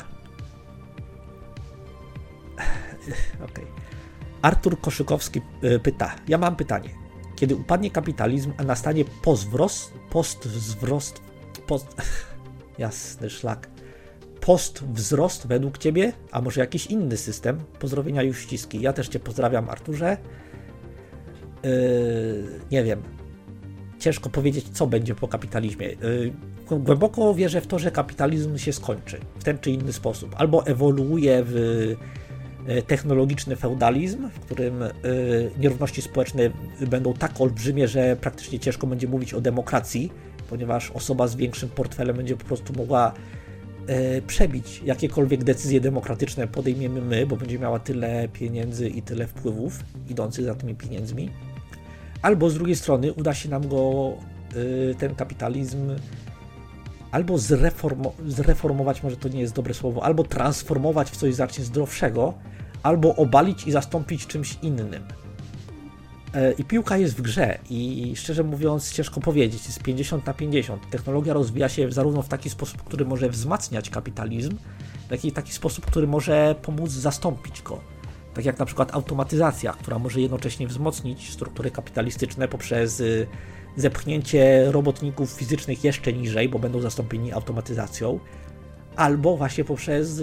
Okay. Artur Koszykowski pyta: ja mam pytanie. Kiedy upadnie kapitalizm, a nastanie postwzrost, postwzrost, post... jasny szlak. Postwzrost według Ciebie, a może jakiś inny system? Pozdrowienia i uściski. Ja też Cię pozdrawiam, Arturze. Yy, nie wiem. Ciężko powiedzieć, co będzie po kapitalizmie. Yy, głęboko wierzę w to, że kapitalizm się skończy w ten czy inny sposób. Albo ewoluuje w technologiczny feudalizm, w którym yy, nierówności społeczne będą tak olbrzymie, że praktycznie ciężko będzie mówić o demokracji, ponieważ osoba z większym portfelem będzie po prostu mogła e, przebić jakiekolwiek decyzje demokratyczne podejmiemy my, bo będzie miała tyle pieniędzy i tyle wpływów idących za tymi pieniędzmi. Albo z drugiej strony uda się nam go, e, ten kapitalizm, albo zreformo, zreformować, może to nie jest dobre słowo, albo transformować w coś znacznie zdrowszego, albo obalić i zastąpić czymś innym. I piłka jest w grze i szczerze mówiąc ciężko powiedzieć, jest pięćdziesiąt na pięćdziesiąt. Technologia rozwija się zarówno w taki sposób, który może wzmacniać kapitalizm, jak i w taki sposób, który może pomóc zastąpić go. Tak jak na przykład automatyzacja, która może jednocześnie wzmocnić struktury kapitalistyczne poprzez zepchnięcie robotników fizycznych jeszcze niżej, bo będą zastąpieni automatyzacją, albo właśnie poprzez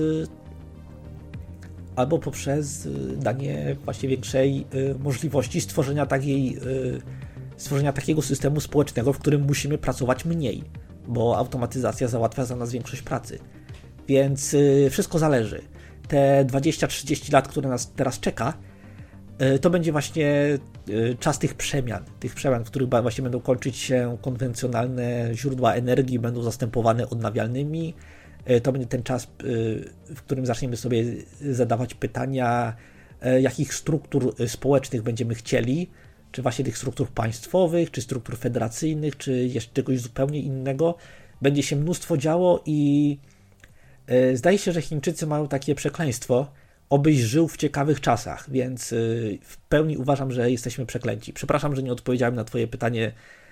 albo poprzez danie właśnie większej możliwości stworzenia takiej, stworzenia takiego systemu społecznego, w którym musimy pracować mniej, bo automatyzacja załatwia za nas większość pracy. Więc wszystko zależy. Te dwadzieścia trzydzieści lat, które nas teraz czeka, to będzie właśnie czas tych przemian, tych przemian, w których właśnie będą kończyć się konwencjonalne źródła energii, będą zastępowane odnawialnymi. To będzie ten czas, w którym zaczniemy sobie zadawać pytania, jakich struktur społecznych będziemy chcieli, czy właśnie tych struktur państwowych, czy struktur federacyjnych, czy jeszcze czegoś zupełnie innego. Będzie się mnóstwo działo i zdaje się, że Chińczycy mają takie przekleństwo, obyś żył w ciekawych czasach, więc w pełni uważam, że jesteśmy przeklęci. Przepraszam, że nie odpowiedziałem na twoje pytanie,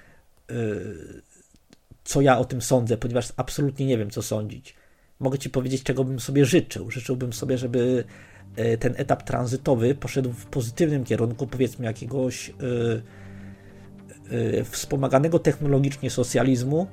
co ja o tym sądzę, ponieważ absolutnie nie wiem, co sądzić. Mogę ci powiedzieć, czego bym sobie życzył. Życzyłbym sobie, żeby ten etap tranzytowy poszedł w pozytywnym kierunku, powiedzmy jakiegoś yy, yy, wspomaganego technologicznie socjalizmu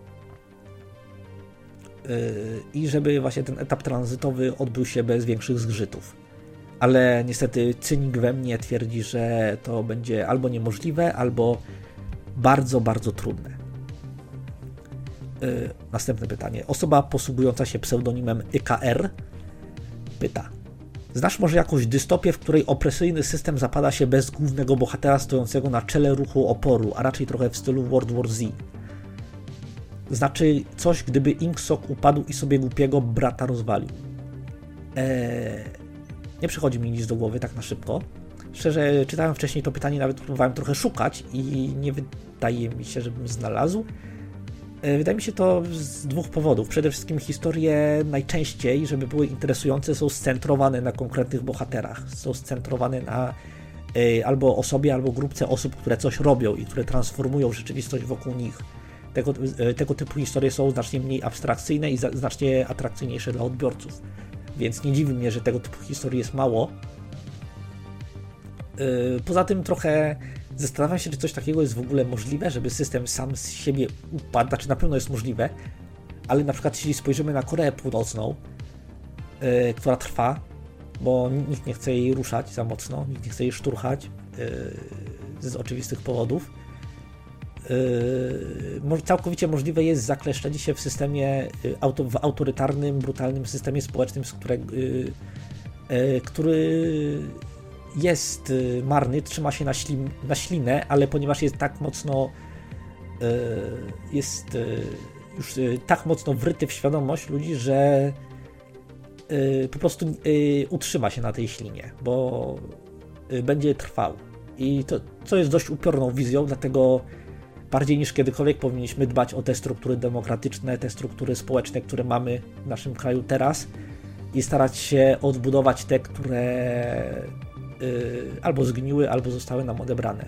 yy, i żeby właśnie ten etap tranzytowy odbył się bez większych zgrzytów. Ale niestety cynik we mnie twierdzi, że to będzie albo niemożliwe, albo bardzo, bardzo trudne. Yy, następne pytanie. Osoba posługująca się pseudonimem Y K R pyta: znasz może jakąś dystopię, w której opresyjny system zapada się bez głównego bohatera stojącego na czele ruchu oporu, a raczej trochę w stylu World War Z? Znaczy coś, gdyby Ingsoc upadł i sobie głupiego brata rozwalił. Eee, nie przychodzi mi nic do głowy tak na szybko. Szczerze, czytałem wcześniej to pytanie, nawet próbowałem trochę szukać i nie wydaje mi się, żebym znalazł. Wydaje mi się to z dwóch powodów. Przede wszystkim historie najczęściej, żeby były interesujące, są scentrowane na konkretnych bohaterach. Są scentrowane na y, albo osobie, albo grupce osób, które coś robią i które transformują rzeczywistość wokół nich. Tego, y, tego typu historie są znacznie mniej abstrakcyjne i za, znacznie atrakcyjniejsze dla odbiorców. Więc nie dziwi mnie, że tego typu historii jest mało. Poza tym trochę zastanawiam się, czy coś takiego jest w ogóle możliwe, żeby system sam z siebie upadł. Znaczy na pewno jest możliwe, ale na przykład jeśli spojrzymy na Koreę Północną, yy, która trwa, bo nikt nie chce jej ruszać za mocno, nikt nie chce jej szturchać yy, z oczywistych powodów. Yy, całkowicie możliwe jest zakleszczenie się w systemie, yy, auto, w autorytarnym, brutalnym systemie społecznym, z którego, yy, yy, który jest yy, marny, trzyma się na, ślim, na ślinę, ale ponieważ jest tak mocno yy, jest yy, już yy, tak mocno wryty w świadomość ludzi, że yy, po prostu yy, utrzyma się na tej ślinie, bo yy, będzie trwał. I to, co jest dość upiorną wizją, dlatego bardziej niż kiedykolwiek powinniśmy dbać o te struktury demokratyczne, te struktury społeczne, które mamy w naszym kraju teraz i starać się odbudować te, które yy, albo zgniły, albo zostały nam odebrane.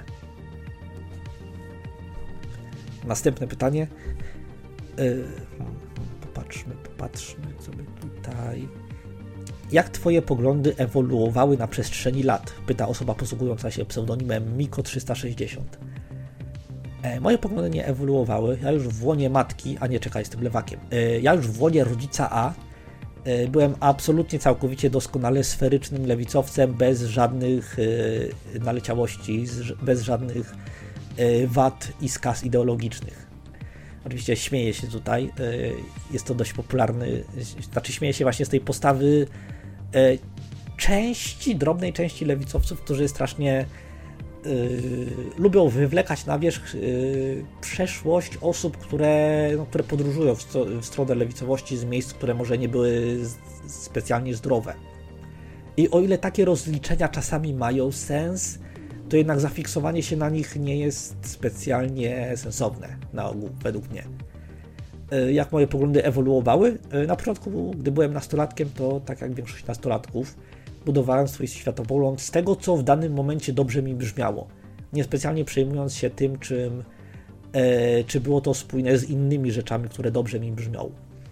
Następne pytanie. Yy, popatrzmy, popatrzmy, co by tutaj... Jak twoje poglądy ewoluowały na przestrzeni lat? Pyta osoba posługująca się pseudonimem Miko trzysta sześćdziesiąt. Moje poglądy nie ewoluowały, ja już w łonie matki, a nie czekaj z tym lewakiem, ja już w łonie rodzica A byłem absolutnie, całkowicie doskonale sferycznym lewicowcem, bez żadnych naleciałości, bez żadnych wad i skaz ideologicznych. Oczywiście śmieję się tutaj, jest to dość popularny, znaczy śmieję się właśnie z tej postawy części, drobnej części lewicowców, którzy strasznie Yy, lubią wywlekać na wierzch yy, przeszłość osób, które, no, które podróżują w, sto, w stronę lewicowości z miejsc, które może nie były z, specjalnie zdrowe. I o ile takie rozliczenia czasami mają sens, to jednak zafiksowanie się na nich nie jest specjalnie sensowne na ogół, według mnie. Yy, jak moje poglądy ewoluowały? Yy, na początku, gdy byłem nastolatkiem, to tak jak większość nastolatków, budowałem swój światopogląd z tego, co w danym momencie dobrze mi brzmiało. Niespecjalnie przejmując się tym, czym, e, czy było to spójne z innymi rzeczami, które dobrze mi brzmią.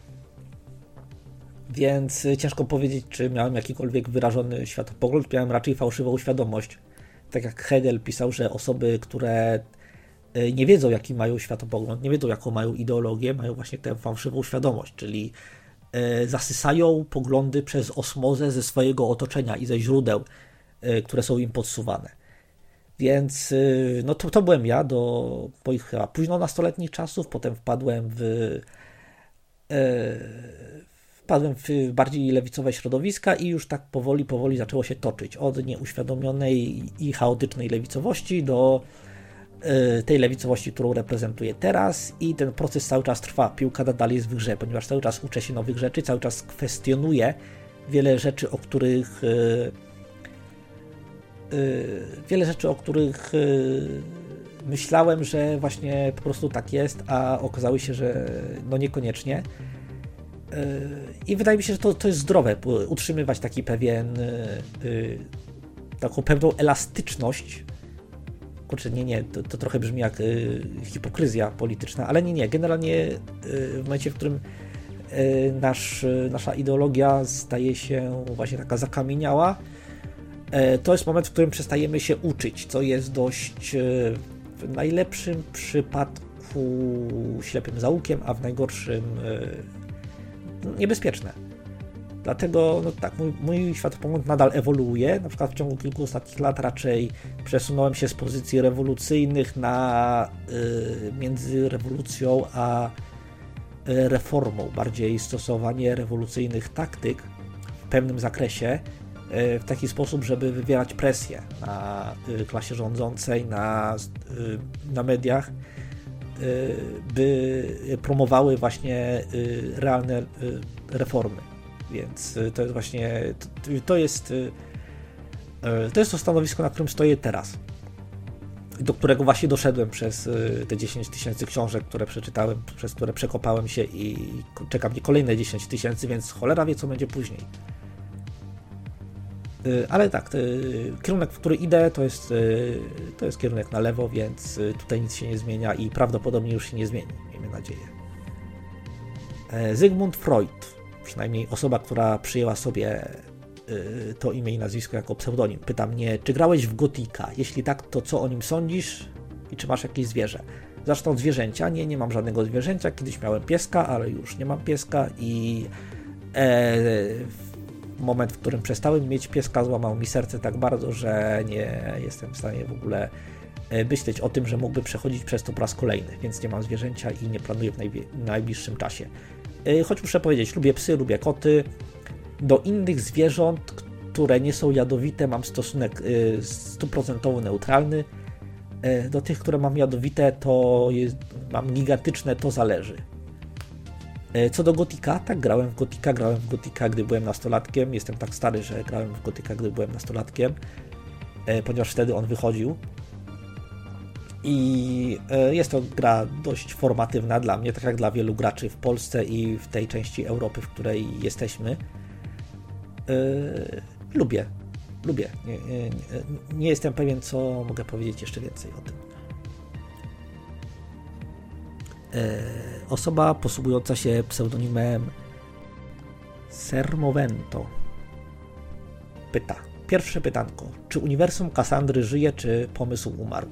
Więc ciężko powiedzieć, czy miałem jakikolwiek wyrażony światopogląd, miałem raczej fałszywą świadomość. Tak jak Hegel pisał, że osoby, które nie wiedzą, jaki mają światopogląd, nie wiedzą, jaką mają ideologię, mają właśnie tę fałszywą świadomość, czyli zasysają poglądy przez osmozę ze swojego otoczenia i ze źródeł, które są im podsuwane. Więc no to, to byłem ja do moich chyba późno nastoletnich czasów, potem wpadłem w e, wpadłem w bardziej lewicowe środowiska i już tak powoli, powoli zaczęło się toczyć od nieuświadomionej i chaotycznej lewicowości do tej lewicowości, którą reprezentuję teraz, i ten proces cały czas trwa. Piłka nadal jest w grze, ponieważ cały czas uczę się nowych rzeczy, cały czas kwestionuję wiele rzeczy, o których yy, yy, wiele rzeczy, o których yy, myślałem, że właśnie po prostu tak jest, a okazało się, że no niekoniecznie. Yy, I wydaje mi się, że to, to jest zdrowe, utrzymywać taki pewien yy, taką pewną elastyczność. Kurczę, nie, nie, to, to trochę brzmi jak y, hipokryzja polityczna, ale nie, nie, generalnie y, w momencie, w którym y, nasz, y, nasza ideologia staje się właśnie taka zakamieniała, y, to jest moment, w którym przestajemy się uczyć, co jest dość y, w najlepszym przypadku ślepym zaułkiem, a w najgorszym y, niebezpieczne. Dlatego, no tak, mój, mój światopogląd nadal ewoluuje. Na przykład w ciągu kilku ostatnich lat raczej przesunąłem się z pozycji rewolucyjnych na y, między rewolucją a y, reformą. Bardziej stosowanie rewolucyjnych taktyk w pewnym zakresie y, w taki sposób, żeby wywierać presję na y, klasie rządzącej, na, y, na mediach, y, by promowały właśnie y, realne y, reformy. Więc to jest właśnie, to jest, to jest to stanowisko, na którym stoję teraz, do którego właśnie doszedłem przez te dziesięć tysięcy książek, które przeczytałem, przez które przekopałem się, i czeka mnie kolejne dziesięć tysięcy, więc cholera wie, co będzie później. Ale tak, kierunek, w który idę, to jest, to jest kierunek na lewo, więc tutaj nic się nie zmienia i prawdopodobnie już się nie zmieni, miejmy nadzieję. Zygmunt Freud, przynajmniej osoba, która przyjęła sobie to imię i nazwisko jako pseudonim. Pyta mnie, czy grałeś w Gotika? Jeśli tak, to co o nim sądzisz i czy masz jakieś zwierzę? Zacznę od zwierzęcia. Nie, nie mam żadnego zwierzęcia. Kiedyś miałem pieska, ale już nie mam pieska i e, moment, w którym przestałem mieć pieska, złamał mi serce tak bardzo, że nie jestem w stanie w ogóle myśleć o tym, że mógłby przechodzić przez to po raz kolejny, więc nie mam zwierzęcia i nie planuję w najbliższym czasie. Choć muszę powiedzieć, lubię psy, lubię koty. Do innych zwierząt, które nie są jadowite, mam stosunek stuprocentowo neutralny. Do tych, które mam jadowite, to jest, mam gigantyczne, to zależy. Co do Gotika, tak, grałem w Gotika, grałem w Gotika, gdy byłem nastolatkiem. Jestem tak stary, że grałem w Gotika, gdy byłem nastolatkiem, ponieważ wtedy on wychodził. I jest to gra dość formatywna dla mnie, tak jak dla wielu graczy w Polsce i w tej części Europy, w której jesteśmy. Lubię, lubię. Nie, nie, nie jestem pewien, co mogę powiedzieć jeszcze więcej o tym. Osoba posługująca się pseudonimem Sermovento pyta. Pierwsze pytanko. Czy uniwersum Kassandry żyje, czy pomysł umarł?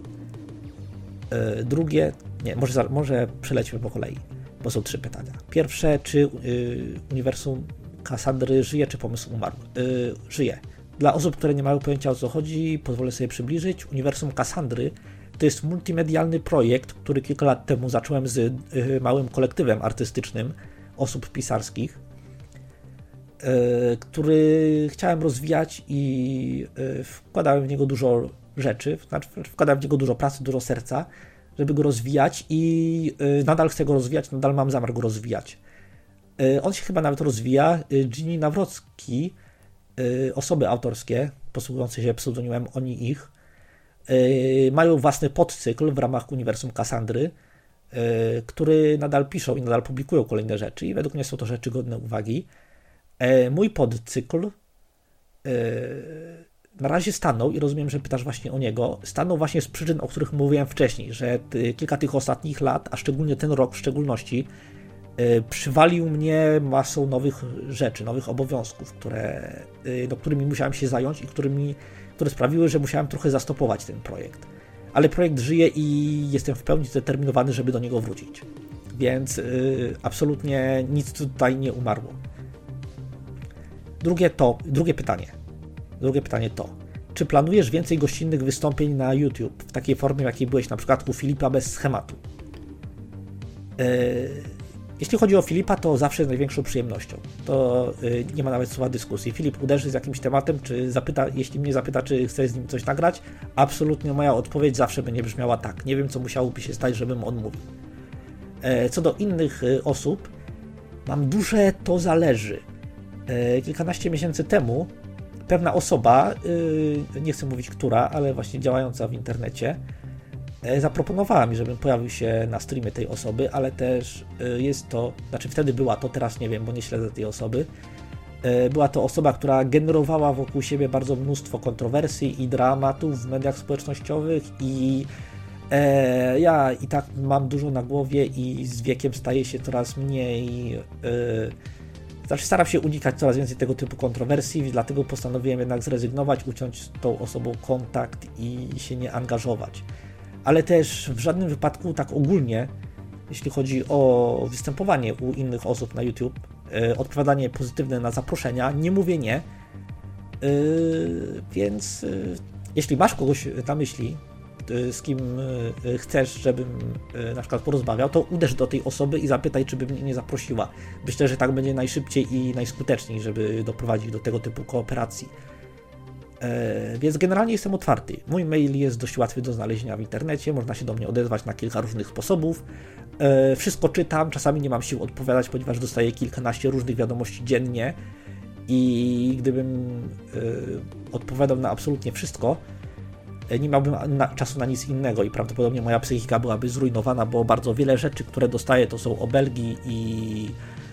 Drugie, nie, może, może przelećmy po kolei, bo są trzy pytania. Pierwsze, czy yy, uniwersum Kassandry żyje, czy pomysł umarł? Yy, żyje. Dla osób, które nie mają pojęcia, o co chodzi, pozwolę sobie przybliżyć. Uniwersum Kassandry to jest multimedialny projekt, który kilka lat temu zacząłem z yy, małym kolektywem artystycznym osób pisarskich, yy, który chciałem rozwijać i yy, wkładałem w niego dużo rzeczy, znaczy wkładałem w niego dużo pracy, dużo serca, żeby go rozwijać i yy, nadal chcę go rozwijać, nadal mam zamiar go rozwijać. Yy, on się chyba nawet rozwija. Yy, Ginny Nawrocki, yy, osoby autorskie posługujące się pseudonimem oni ich, yy, mają własny podcykl w ramach uniwersum Kassandry, yy, który nadal piszą i nadal publikują kolejne rzeczy i według mnie są to rzeczy godne uwagi. Yy, mój podcykl yy, na razie stanął i rozumiem, że pytasz właśnie o niego. Stanął właśnie z przyczyn, o których mówiłem wcześniej, że kilka tych ostatnich lat, a szczególnie ten rok w szczególności, przywalił mnie masą nowych rzeczy, nowych obowiązków, które, no, którymi musiałem się zająć i którymi, które sprawiły, że musiałem trochę zastopować ten projekt. Ale projekt żyje i jestem w pełni zdeterminowany, żeby do niego wrócić. Więc yy, absolutnie nic tutaj nie umarło. Drugie to, drugie pytanie. Drugie pytanie to, czy planujesz więcej gościnnych wystąpień na YouTube w takiej formie, w jakiej byłeś na przykład u Filipa bez schematu? Yy, jeśli chodzi o Filipa, to zawsze z największą przyjemnością. To yy, nie ma nawet słowa dyskusji. Filip uderzy z jakimś tematem, czy zapyta, jeśli mnie zapyta, czy chcę z nim coś nagrać, absolutnie moja odpowiedź zawsze będzie brzmiała tak. Nie wiem, co musiałoby się stać, żebym odmówił. Yy, co do innych yy, osób, mam duże to zależy. Yy, kilkanaście miesięcy temu pewna osoba, yy, nie chcę mówić która, ale właśnie działająca w internecie, yy, zaproponowała mi, żebym pojawił się na streamie tej osoby, ale też yy, jest to, znaczy wtedy była to, teraz nie wiem, bo nie śledzę tej osoby, yy, była to osoba, która generowała wokół siebie bardzo mnóstwo kontrowersji i dramatów w mediach społecznościowych i yy, ja i tak mam dużo na głowie i z wiekiem staje się coraz mniej... Yy, Znaczy staram się unikać coraz więcej tego typu kontrowersji, dlatego postanowiłem jednak zrezygnować, uciąć z tą osobą kontakt i się nie angażować. Ale też w żadnym wypadku tak ogólnie, jeśli chodzi o występowanie u innych osób na YouTube, yy, odpowiadanie pozytywne na zaproszenia, nie mówię nie, yy, więc yy, jeśli masz kogoś na myśli, z kim chcesz, żebym na przykład porozmawiał, to uderz do tej osoby i zapytaj, czy by mnie nie zaprosiła. Myślę, że tak będzie najszybciej i najskuteczniej, żeby doprowadzić do tego typu kooperacji. E, więc generalnie jestem otwarty. Mój mail jest dość łatwy do znalezienia w internecie, można się do mnie odezwać na kilka różnych sposobów. E, wszystko czytam, czasami nie mam sił odpowiadać, ponieważ dostaję kilkanaście różnych wiadomości dziennie i gdybym e, odpowiadał na absolutnie wszystko, nie miałbym na, czasu na nic innego i prawdopodobnie moja psychika byłaby zrujnowana, bo bardzo wiele rzeczy, które dostaję, to są obelgi i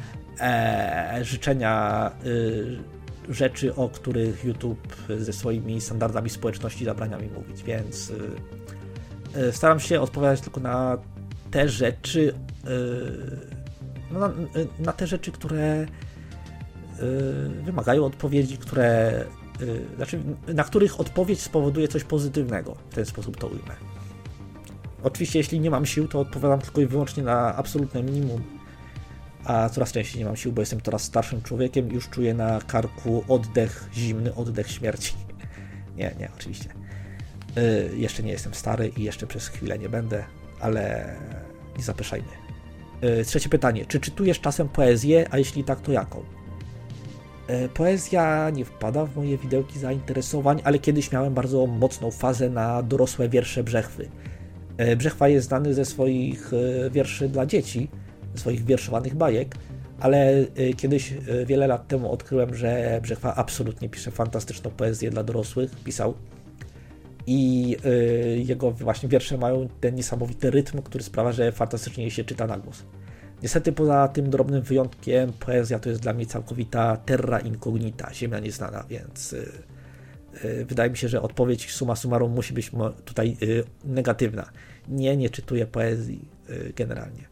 e, życzenia y, rzeczy, o których YouTube ze swoimi standardami społeczności zabrania mi mówić, więc y, y, staram się odpowiadać tylko na te rzeczy, y, no, na, na te rzeczy, które wymagają odpowiedzi, które, znaczy, na których odpowiedź spowoduje coś pozytywnego. W ten sposób to ujmę. Oczywiście, jeśli nie mam sił, to odpowiadam tylko i wyłącznie na absolutne minimum, a coraz częściej nie mam sił, bo jestem coraz starszym człowiekiem i już czuję na karku oddech, zimny oddech śmierci. Nie, nie, oczywiście. Yy, jeszcze nie jestem stary i jeszcze przez chwilę nie będę, ale nie zapeszajmy. Yy, trzecie pytanie. Czy czytujesz czasem poezję, a jeśli tak, to jaką? Yy, poezja nie wpada w moje widełki zainteresowań, ale kiedyś miałem bardzo mocną fazę na dorosłe wiersze Brzechwy. Yy, Brzechwa jest znany ze swoich yy, wierszy dla dzieci, swoich wierszowanych bajek, ale yy, kiedyś, yy, wiele lat temu odkryłem, że Brzechwa absolutnie pisze fantastyczną poezję dla dorosłych, pisał. I y, jego właśnie wiersze mają ten niesamowity rytm, który sprawia, że fantastycznie się czyta na głos. Niestety poza tym drobnym wyjątkiem poezja to jest dla mnie całkowita terra incognita, ziemia nieznana, więc y, y, wydaje mi się, że odpowiedź summa summarum musi być tutaj y, negatywna. Nie, nie czytuję poezji y, generalnie.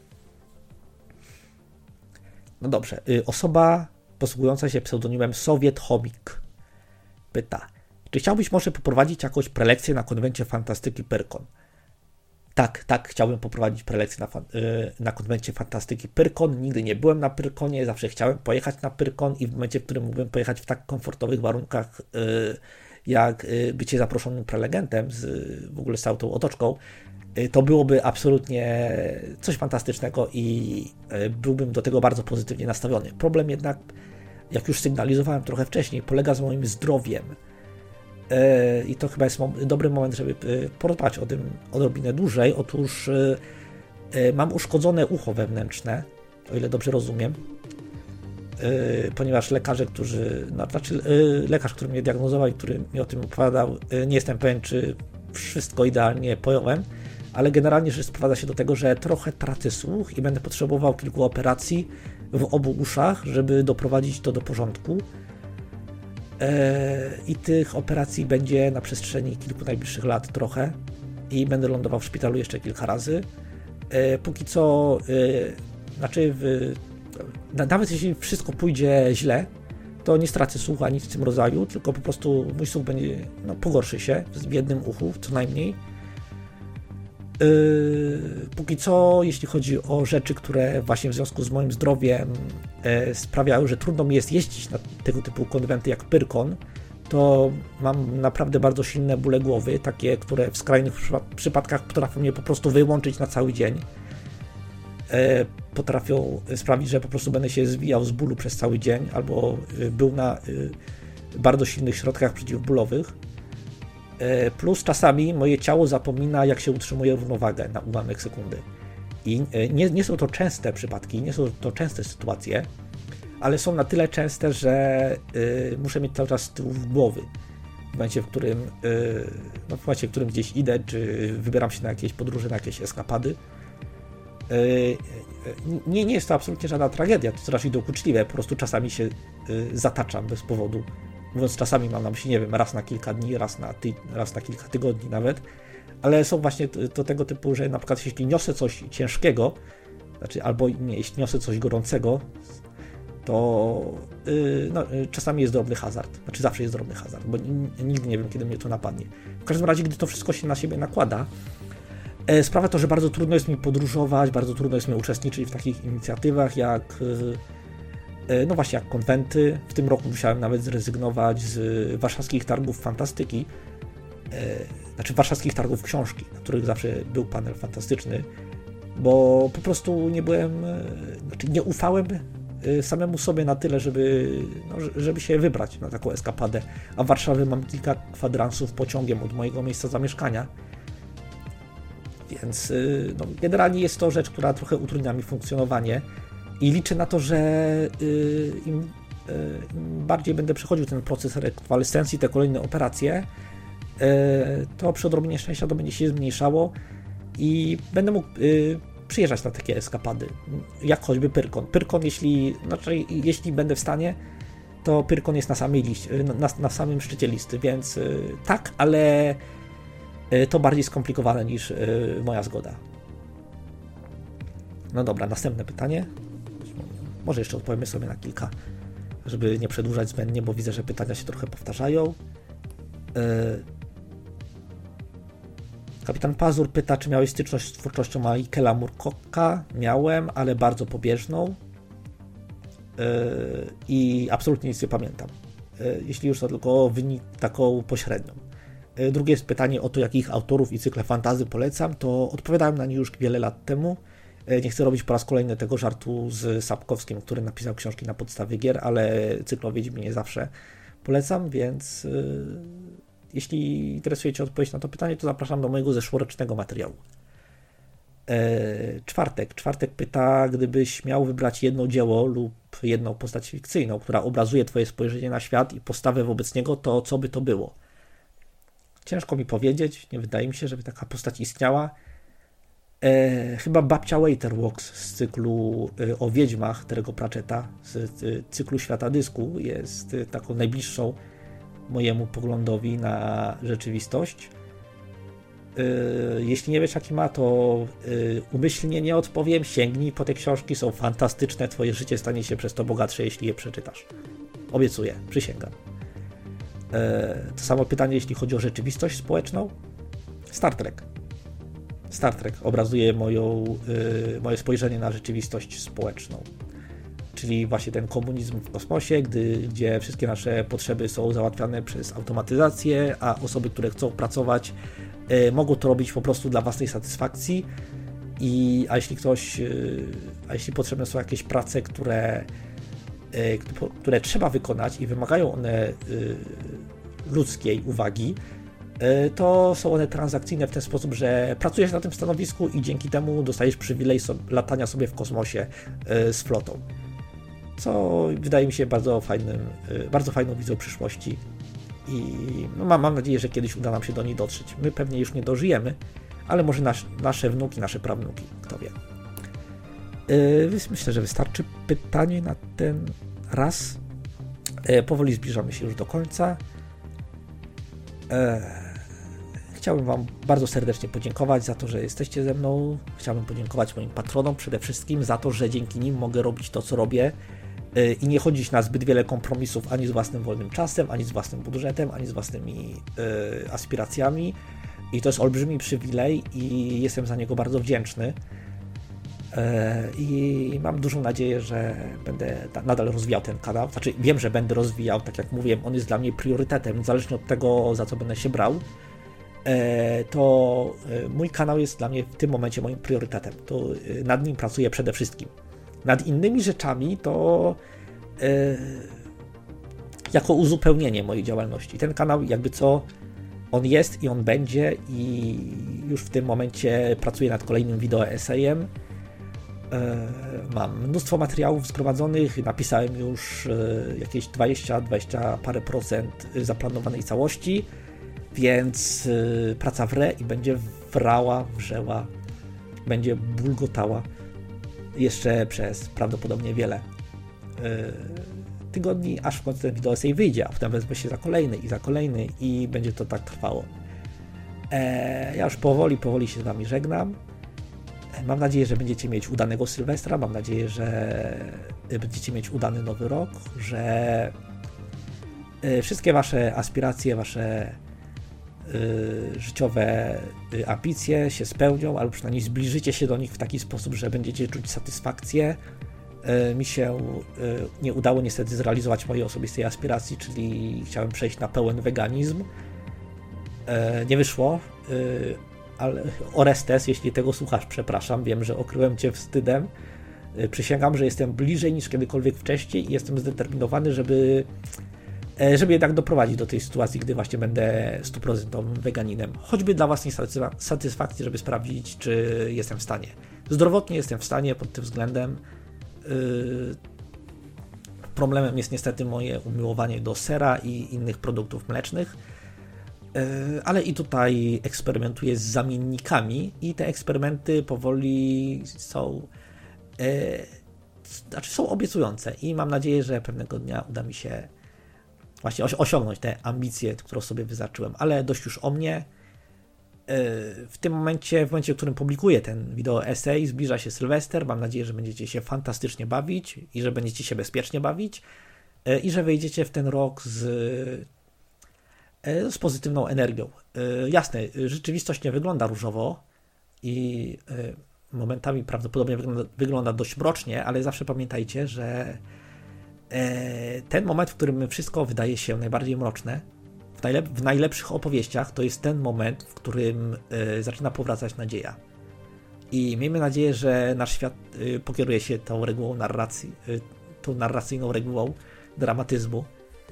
No dobrze, y, osoba posługująca się pseudonimem Sowiet Chomik pyta: czy chciałbyś może poprowadzić jakąś prelekcję na konwencie fantastyki Pyrkon? Tak, tak, chciałbym poprowadzić prelekcję na, fan, yy, na konwencie fantastyki Pyrkon. Nigdy nie byłem na Pyrkonie, zawsze chciałem pojechać na Pyrkon i w momencie, w którym mógłbym pojechać w tak komfortowych warunkach, yy, jak yy, bycie zaproszonym prelegentem z, w ogóle z całą tą otoczką, yy, to byłoby absolutnie coś fantastycznego i yy, byłbym do tego bardzo pozytywnie nastawiony. Problem jednak, jak już sygnalizowałem trochę wcześniej, polega z moim zdrowiem. I to chyba jest dobry moment, żeby porozmawiać o tym odrobinę dłużej. Otóż mam uszkodzone ucho wewnętrzne, o ile dobrze rozumiem, ponieważ lekarze, którzy, no, znaczy lekarz, który mnie diagnozował i który mi o tym opowiadał, nie jestem pewien, czy wszystko idealnie pojąłem, ale generalnie rzecz sprowadza się do tego, że trochę tracę słuch i będę potrzebował kilku operacji w obu uszach, żeby doprowadzić to do porządku. I tych operacji będzie na przestrzeni kilku najbliższych lat trochę i będę lądował w szpitalu jeszcze kilka razy. Póki co, znaczy w, nawet jeśli wszystko pójdzie źle, to nie stracę słucha, nic w tym rodzaju, tylko po prostu mój słuch będzie, no, pogorszy się w jednym uchu co najmniej. Póki co, jeśli chodzi o rzeczy, które właśnie w związku z moim zdrowiem sprawiają, że trudno mi jest jeździć na tego typu konwenty jak Pyrkon, to mam naprawdę bardzo silne bóle głowy, takie, które w skrajnych przypadkach potrafią mnie po prostu wyłączyć na cały dzień. Potrafią sprawić, że po prostu będę się zwijał z bólu przez cały dzień, albo był na bardzo silnych środkach przeciwbólowych. Plus czasami moje ciało zapomina, jak się utrzymuje równowagę na ułamek sekundy. I nie, nie są to częste przypadki, nie są to częste sytuacje, ale są na tyle częste, że y, muszę mieć cały czas z tyłu głowy. W momencie, w którym, y, no, w momencie, w którym gdzieś idę, czy wybieram się na jakieś podróże, na jakieś eskapady. Y, nie, nie jest to absolutnie żadna tragedia, to jest raczej dokuczliwe, po prostu czasami się y, zataczam bez powodu. Mówiąc czasami mam na myśli, nie wiem, raz na kilka dni, raz na, ty, raz na kilka tygodni nawet, ale są właśnie to tego typu, że na przykład jeśli niosę coś ciężkiego, znaczy albo nie, jeśli niosę coś gorącego, to yy, no, yy, czasami jest drobny hazard, znaczy zawsze jest drobny hazard, bo nigdy nie wiem, kiedy mnie to napadnie. W każdym razie, gdy to wszystko się na siebie nakłada, yy, sprawia to, że bardzo trudno jest mi podróżować, bardzo trudno jest mi uczestniczyć w takich inicjatywach jak yy, no właśnie jak konwenty. W tym roku musiałem nawet zrezygnować z warszawskich targów fantastyki, znaczy warszawskich targów książki, na których zawsze był panel fantastyczny, bo po prostu nie byłem, znaczy nie ufałem samemu sobie na tyle, żeby, no, żeby się wybrać na taką eskapadę, a w Warszawie mam kilka kwadransów pociągiem od mojego miejsca zamieszkania, więc no, generalnie jest to rzecz, która trochę utrudnia mi funkcjonowanie. I liczę na to, że im, im bardziej będę przechodził ten proces rekonwalescencji, te kolejne operacje, to przy odrobinie szczęścia to będzie się zmniejszało i będę mógł przyjeżdżać na takie eskapady, jak choćby Pyrkon. Pyrkon, jeśli, znaczy, jeśli będę w stanie, to Pyrkon jest na, samej liście, na, na samym szczycie listy, więc tak, ale to bardziej skomplikowane niż moja zgoda. No dobra, następne pytanie. Może jeszcze odpowiemy sobie na kilka żeby nie przedłużać zbędnie, bo widzę, że pytania się trochę powtarzają. Kapitan Pazur pyta, czy miałeś styczność z twórczością Michaela Moorcocka? Miałem, ale bardzo pobieżną i absolutnie nic nie pamiętam. Jeśli już to tylko wynik taką pośrednią. Drugie jest pytanie o to, jakich autorów i cykle fantasy polecam, to odpowiadałem na nie już wiele lat temu. Nie chcę robić po raz kolejny tego żartu z Sapkowskim, który napisał książki na podstawie gier, ale cykl o Wiedźminie zawsze polecam, więc yy, jeśli interesuje Cię odpowiedź na to pytanie, to zapraszam do mojego zeszłorocznego materiału. Yy, czwartek. Czwartek pyta, gdybyś miał wybrać jedno dzieło lub jedną postać fikcyjną, która obrazuje Twoje spojrzenie na świat i postawę wobec niego, to co by to było? Ciężko mi powiedzieć, nie wydaje mi się, żeby taka postać istniała. E, chyba babcia Waterworks z cyklu e, o wiedźmach Terry'ego Pratchetta, z e, cyklu Świata Dysku, jest e, taką najbliższą mojemu poglądowi na rzeczywistość. E, jeśli nie wiesz, jaki ma, to e, umyślnie nie odpowiem, sięgnij po te książki, są fantastyczne, twoje życie stanie się przez to bogatsze, jeśli je przeczytasz. Obiecuję, przysięgam. E, to samo pytanie, jeśli chodzi o rzeczywistość społeczną. Star Trek. Star Trek obrazuje moją, y, moje spojrzenie na rzeczywistość społeczną, czyli właśnie ten komunizm w kosmosie, gdy, gdzie wszystkie nasze potrzeby są załatwiane przez automatyzację, a osoby, które chcą pracować, y, mogą to robić po prostu dla własnej satysfakcji. I, a jeśli ktoś, y, a jeśli potrzebne są jakieś prace, które, y, które trzeba wykonać i wymagają one y, ludzkiej uwagi, to są one transakcyjne w ten sposób, że pracujesz na tym stanowisku i dzięki temu dostajesz przywilej so- latania sobie w kosmosie z flotą. Co wydaje mi się bardzo fajnym, bardzo fajną wizją przyszłości i no mam, mam nadzieję, że kiedyś uda nam się do niej dotrzeć. My pewnie już nie dożyjemy, ale może nasz, nasze wnuki, nasze prawnuki, kto wie. Yy, myślę, że wystarczy pytanie na ten raz. Yy, powoli zbliżamy się już do końca. Chciałbym Wam bardzo serdecznie podziękować za to, że jesteście ze mną. Chciałbym podziękować moim patronom przede wszystkim za to, że dzięki nim mogę robić to, co robię i nie chodzić na zbyt wiele kompromisów ani z własnym wolnym czasem, ani z własnym budżetem, ani z własnymi aspiracjami. I to jest olbrzymi przywilej i jestem za niego bardzo wdzięczny. I mam dużą nadzieję, że będę nadal rozwijał ten kanał. Znaczy wiem, że będę rozwijał, tak jak mówiłem, on jest dla mnie priorytetem, niezależnie od tego, za co będę się brał. To mój kanał jest dla mnie w tym momencie moim priorytetem. To nad nim pracuję przede wszystkim. Nad innymi rzeczami to jako uzupełnienie mojej działalności. Ten kanał jakby co, on jest i on będzie i już w tym momencie pracuję nad kolejnym wideo esejem. Mam mnóstwo materiałów zgromadzonych, napisałem już jakieś dwadzieścia, dwadzieścia parę procent zaplanowanej całości, więc praca wre i będzie wrała, wrzeła, będzie bulgotała jeszcze przez prawdopodobnie wiele tygodni, aż w końcu ten wideo esej wyjdzie, a potem wezmę się za kolejny i za kolejny i będzie to tak trwało. Ja już powoli, powoli się z Wami żegnam. Mam nadzieję, że będziecie mieć udanego Sylwestra, mam nadzieję, że będziecie mieć udany nowy rok, że wszystkie Wasze aspiracje, Wasze y, życiowe ambicje się spełnią, albo przynajmniej zbliżycie się do nich w taki sposób, że będziecie czuć satysfakcję. Y, mi się y, nie udało niestety zrealizować mojej osobistej aspiracji, czyli chciałem przejść na pełen weganizm. Y, nie wyszło. Y, Ale Orestes, jeśli tego słuchasz, przepraszam, wiem, że okryłem Cię wstydem. Przysięgam, że jestem bliżej niż kiedykolwiek wcześniej i jestem zdeterminowany, żeby, żeby jednak doprowadzić do tej sytuacji, gdy właśnie będę stuprocentowym weganinem. Choćby dla własnej satysfakcji, żeby sprawdzić, czy jestem w stanie. Zdrowotnie jestem w stanie pod tym względem. Problemem jest niestety moje umiłowanie do sera i innych produktów mlecznych. Ale i tutaj eksperymentuję z zamiennikami i te eksperymenty powoli są, e, znaczy są obiecujące i mam nadzieję, że pewnego dnia uda mi się właśnie osiągnąć te ambicje, które sobie wyznaczyłem, ale dość już o mnie. E, w tym momencie, w momencie, w którym publikuję ten wideo esej, zbliża się Sylwester, mam nadzieję, że będziecie się fantastycznie bawić i że będziecie się bezpiecznie bawić. i że wyjdziecie w ten rok z, z pozytywną energią. Jasne, rzeczywistość nie wygląda różowo i momentami prawdopodobnie wygląda, wygląda dość mrocznie, ale zawsze pamiętajcie, że ten moment, w którym wszystko wydaje się najbardziej mroczne, w, najlep- w najlepszych opowieściach, to jest ten moment, w którym zaczyna powracać nadzieja. I miejmy nadzieję, że nasz świat pokieruje się tą regułą narracji, tą narracyjną regułą dramatyzmu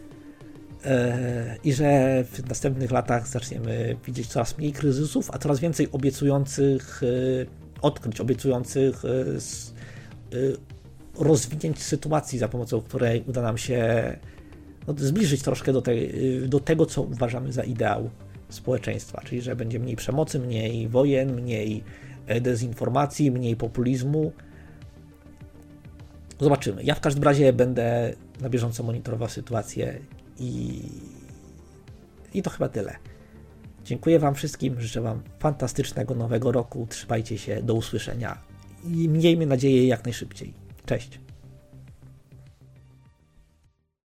i że w następnych latach zaczniemy widzieć coraz mniej kryzysów, a coraz więcej obiecujących odkryć, obiecujących rozwinięć sytuacji, za pomocą której uda nam się no, zbliżyć troszkę do, tej, do tego, co uważamy za ideał społeczeństwa, czyli że będzie mniej przemocy, mniej wojen, mniej dezinformacji, mniej populizmu. Zobaczymy. Ja w każdym razie będę na bieżąco monitorował sytuację i, i to chyba tyle. Dziękuję Wam wszystkim, życzę Wam fantastycznego nowego roku, trzymajcie się, do usłyszenia i miejmy nadzieję jak najszybciej. Cześć.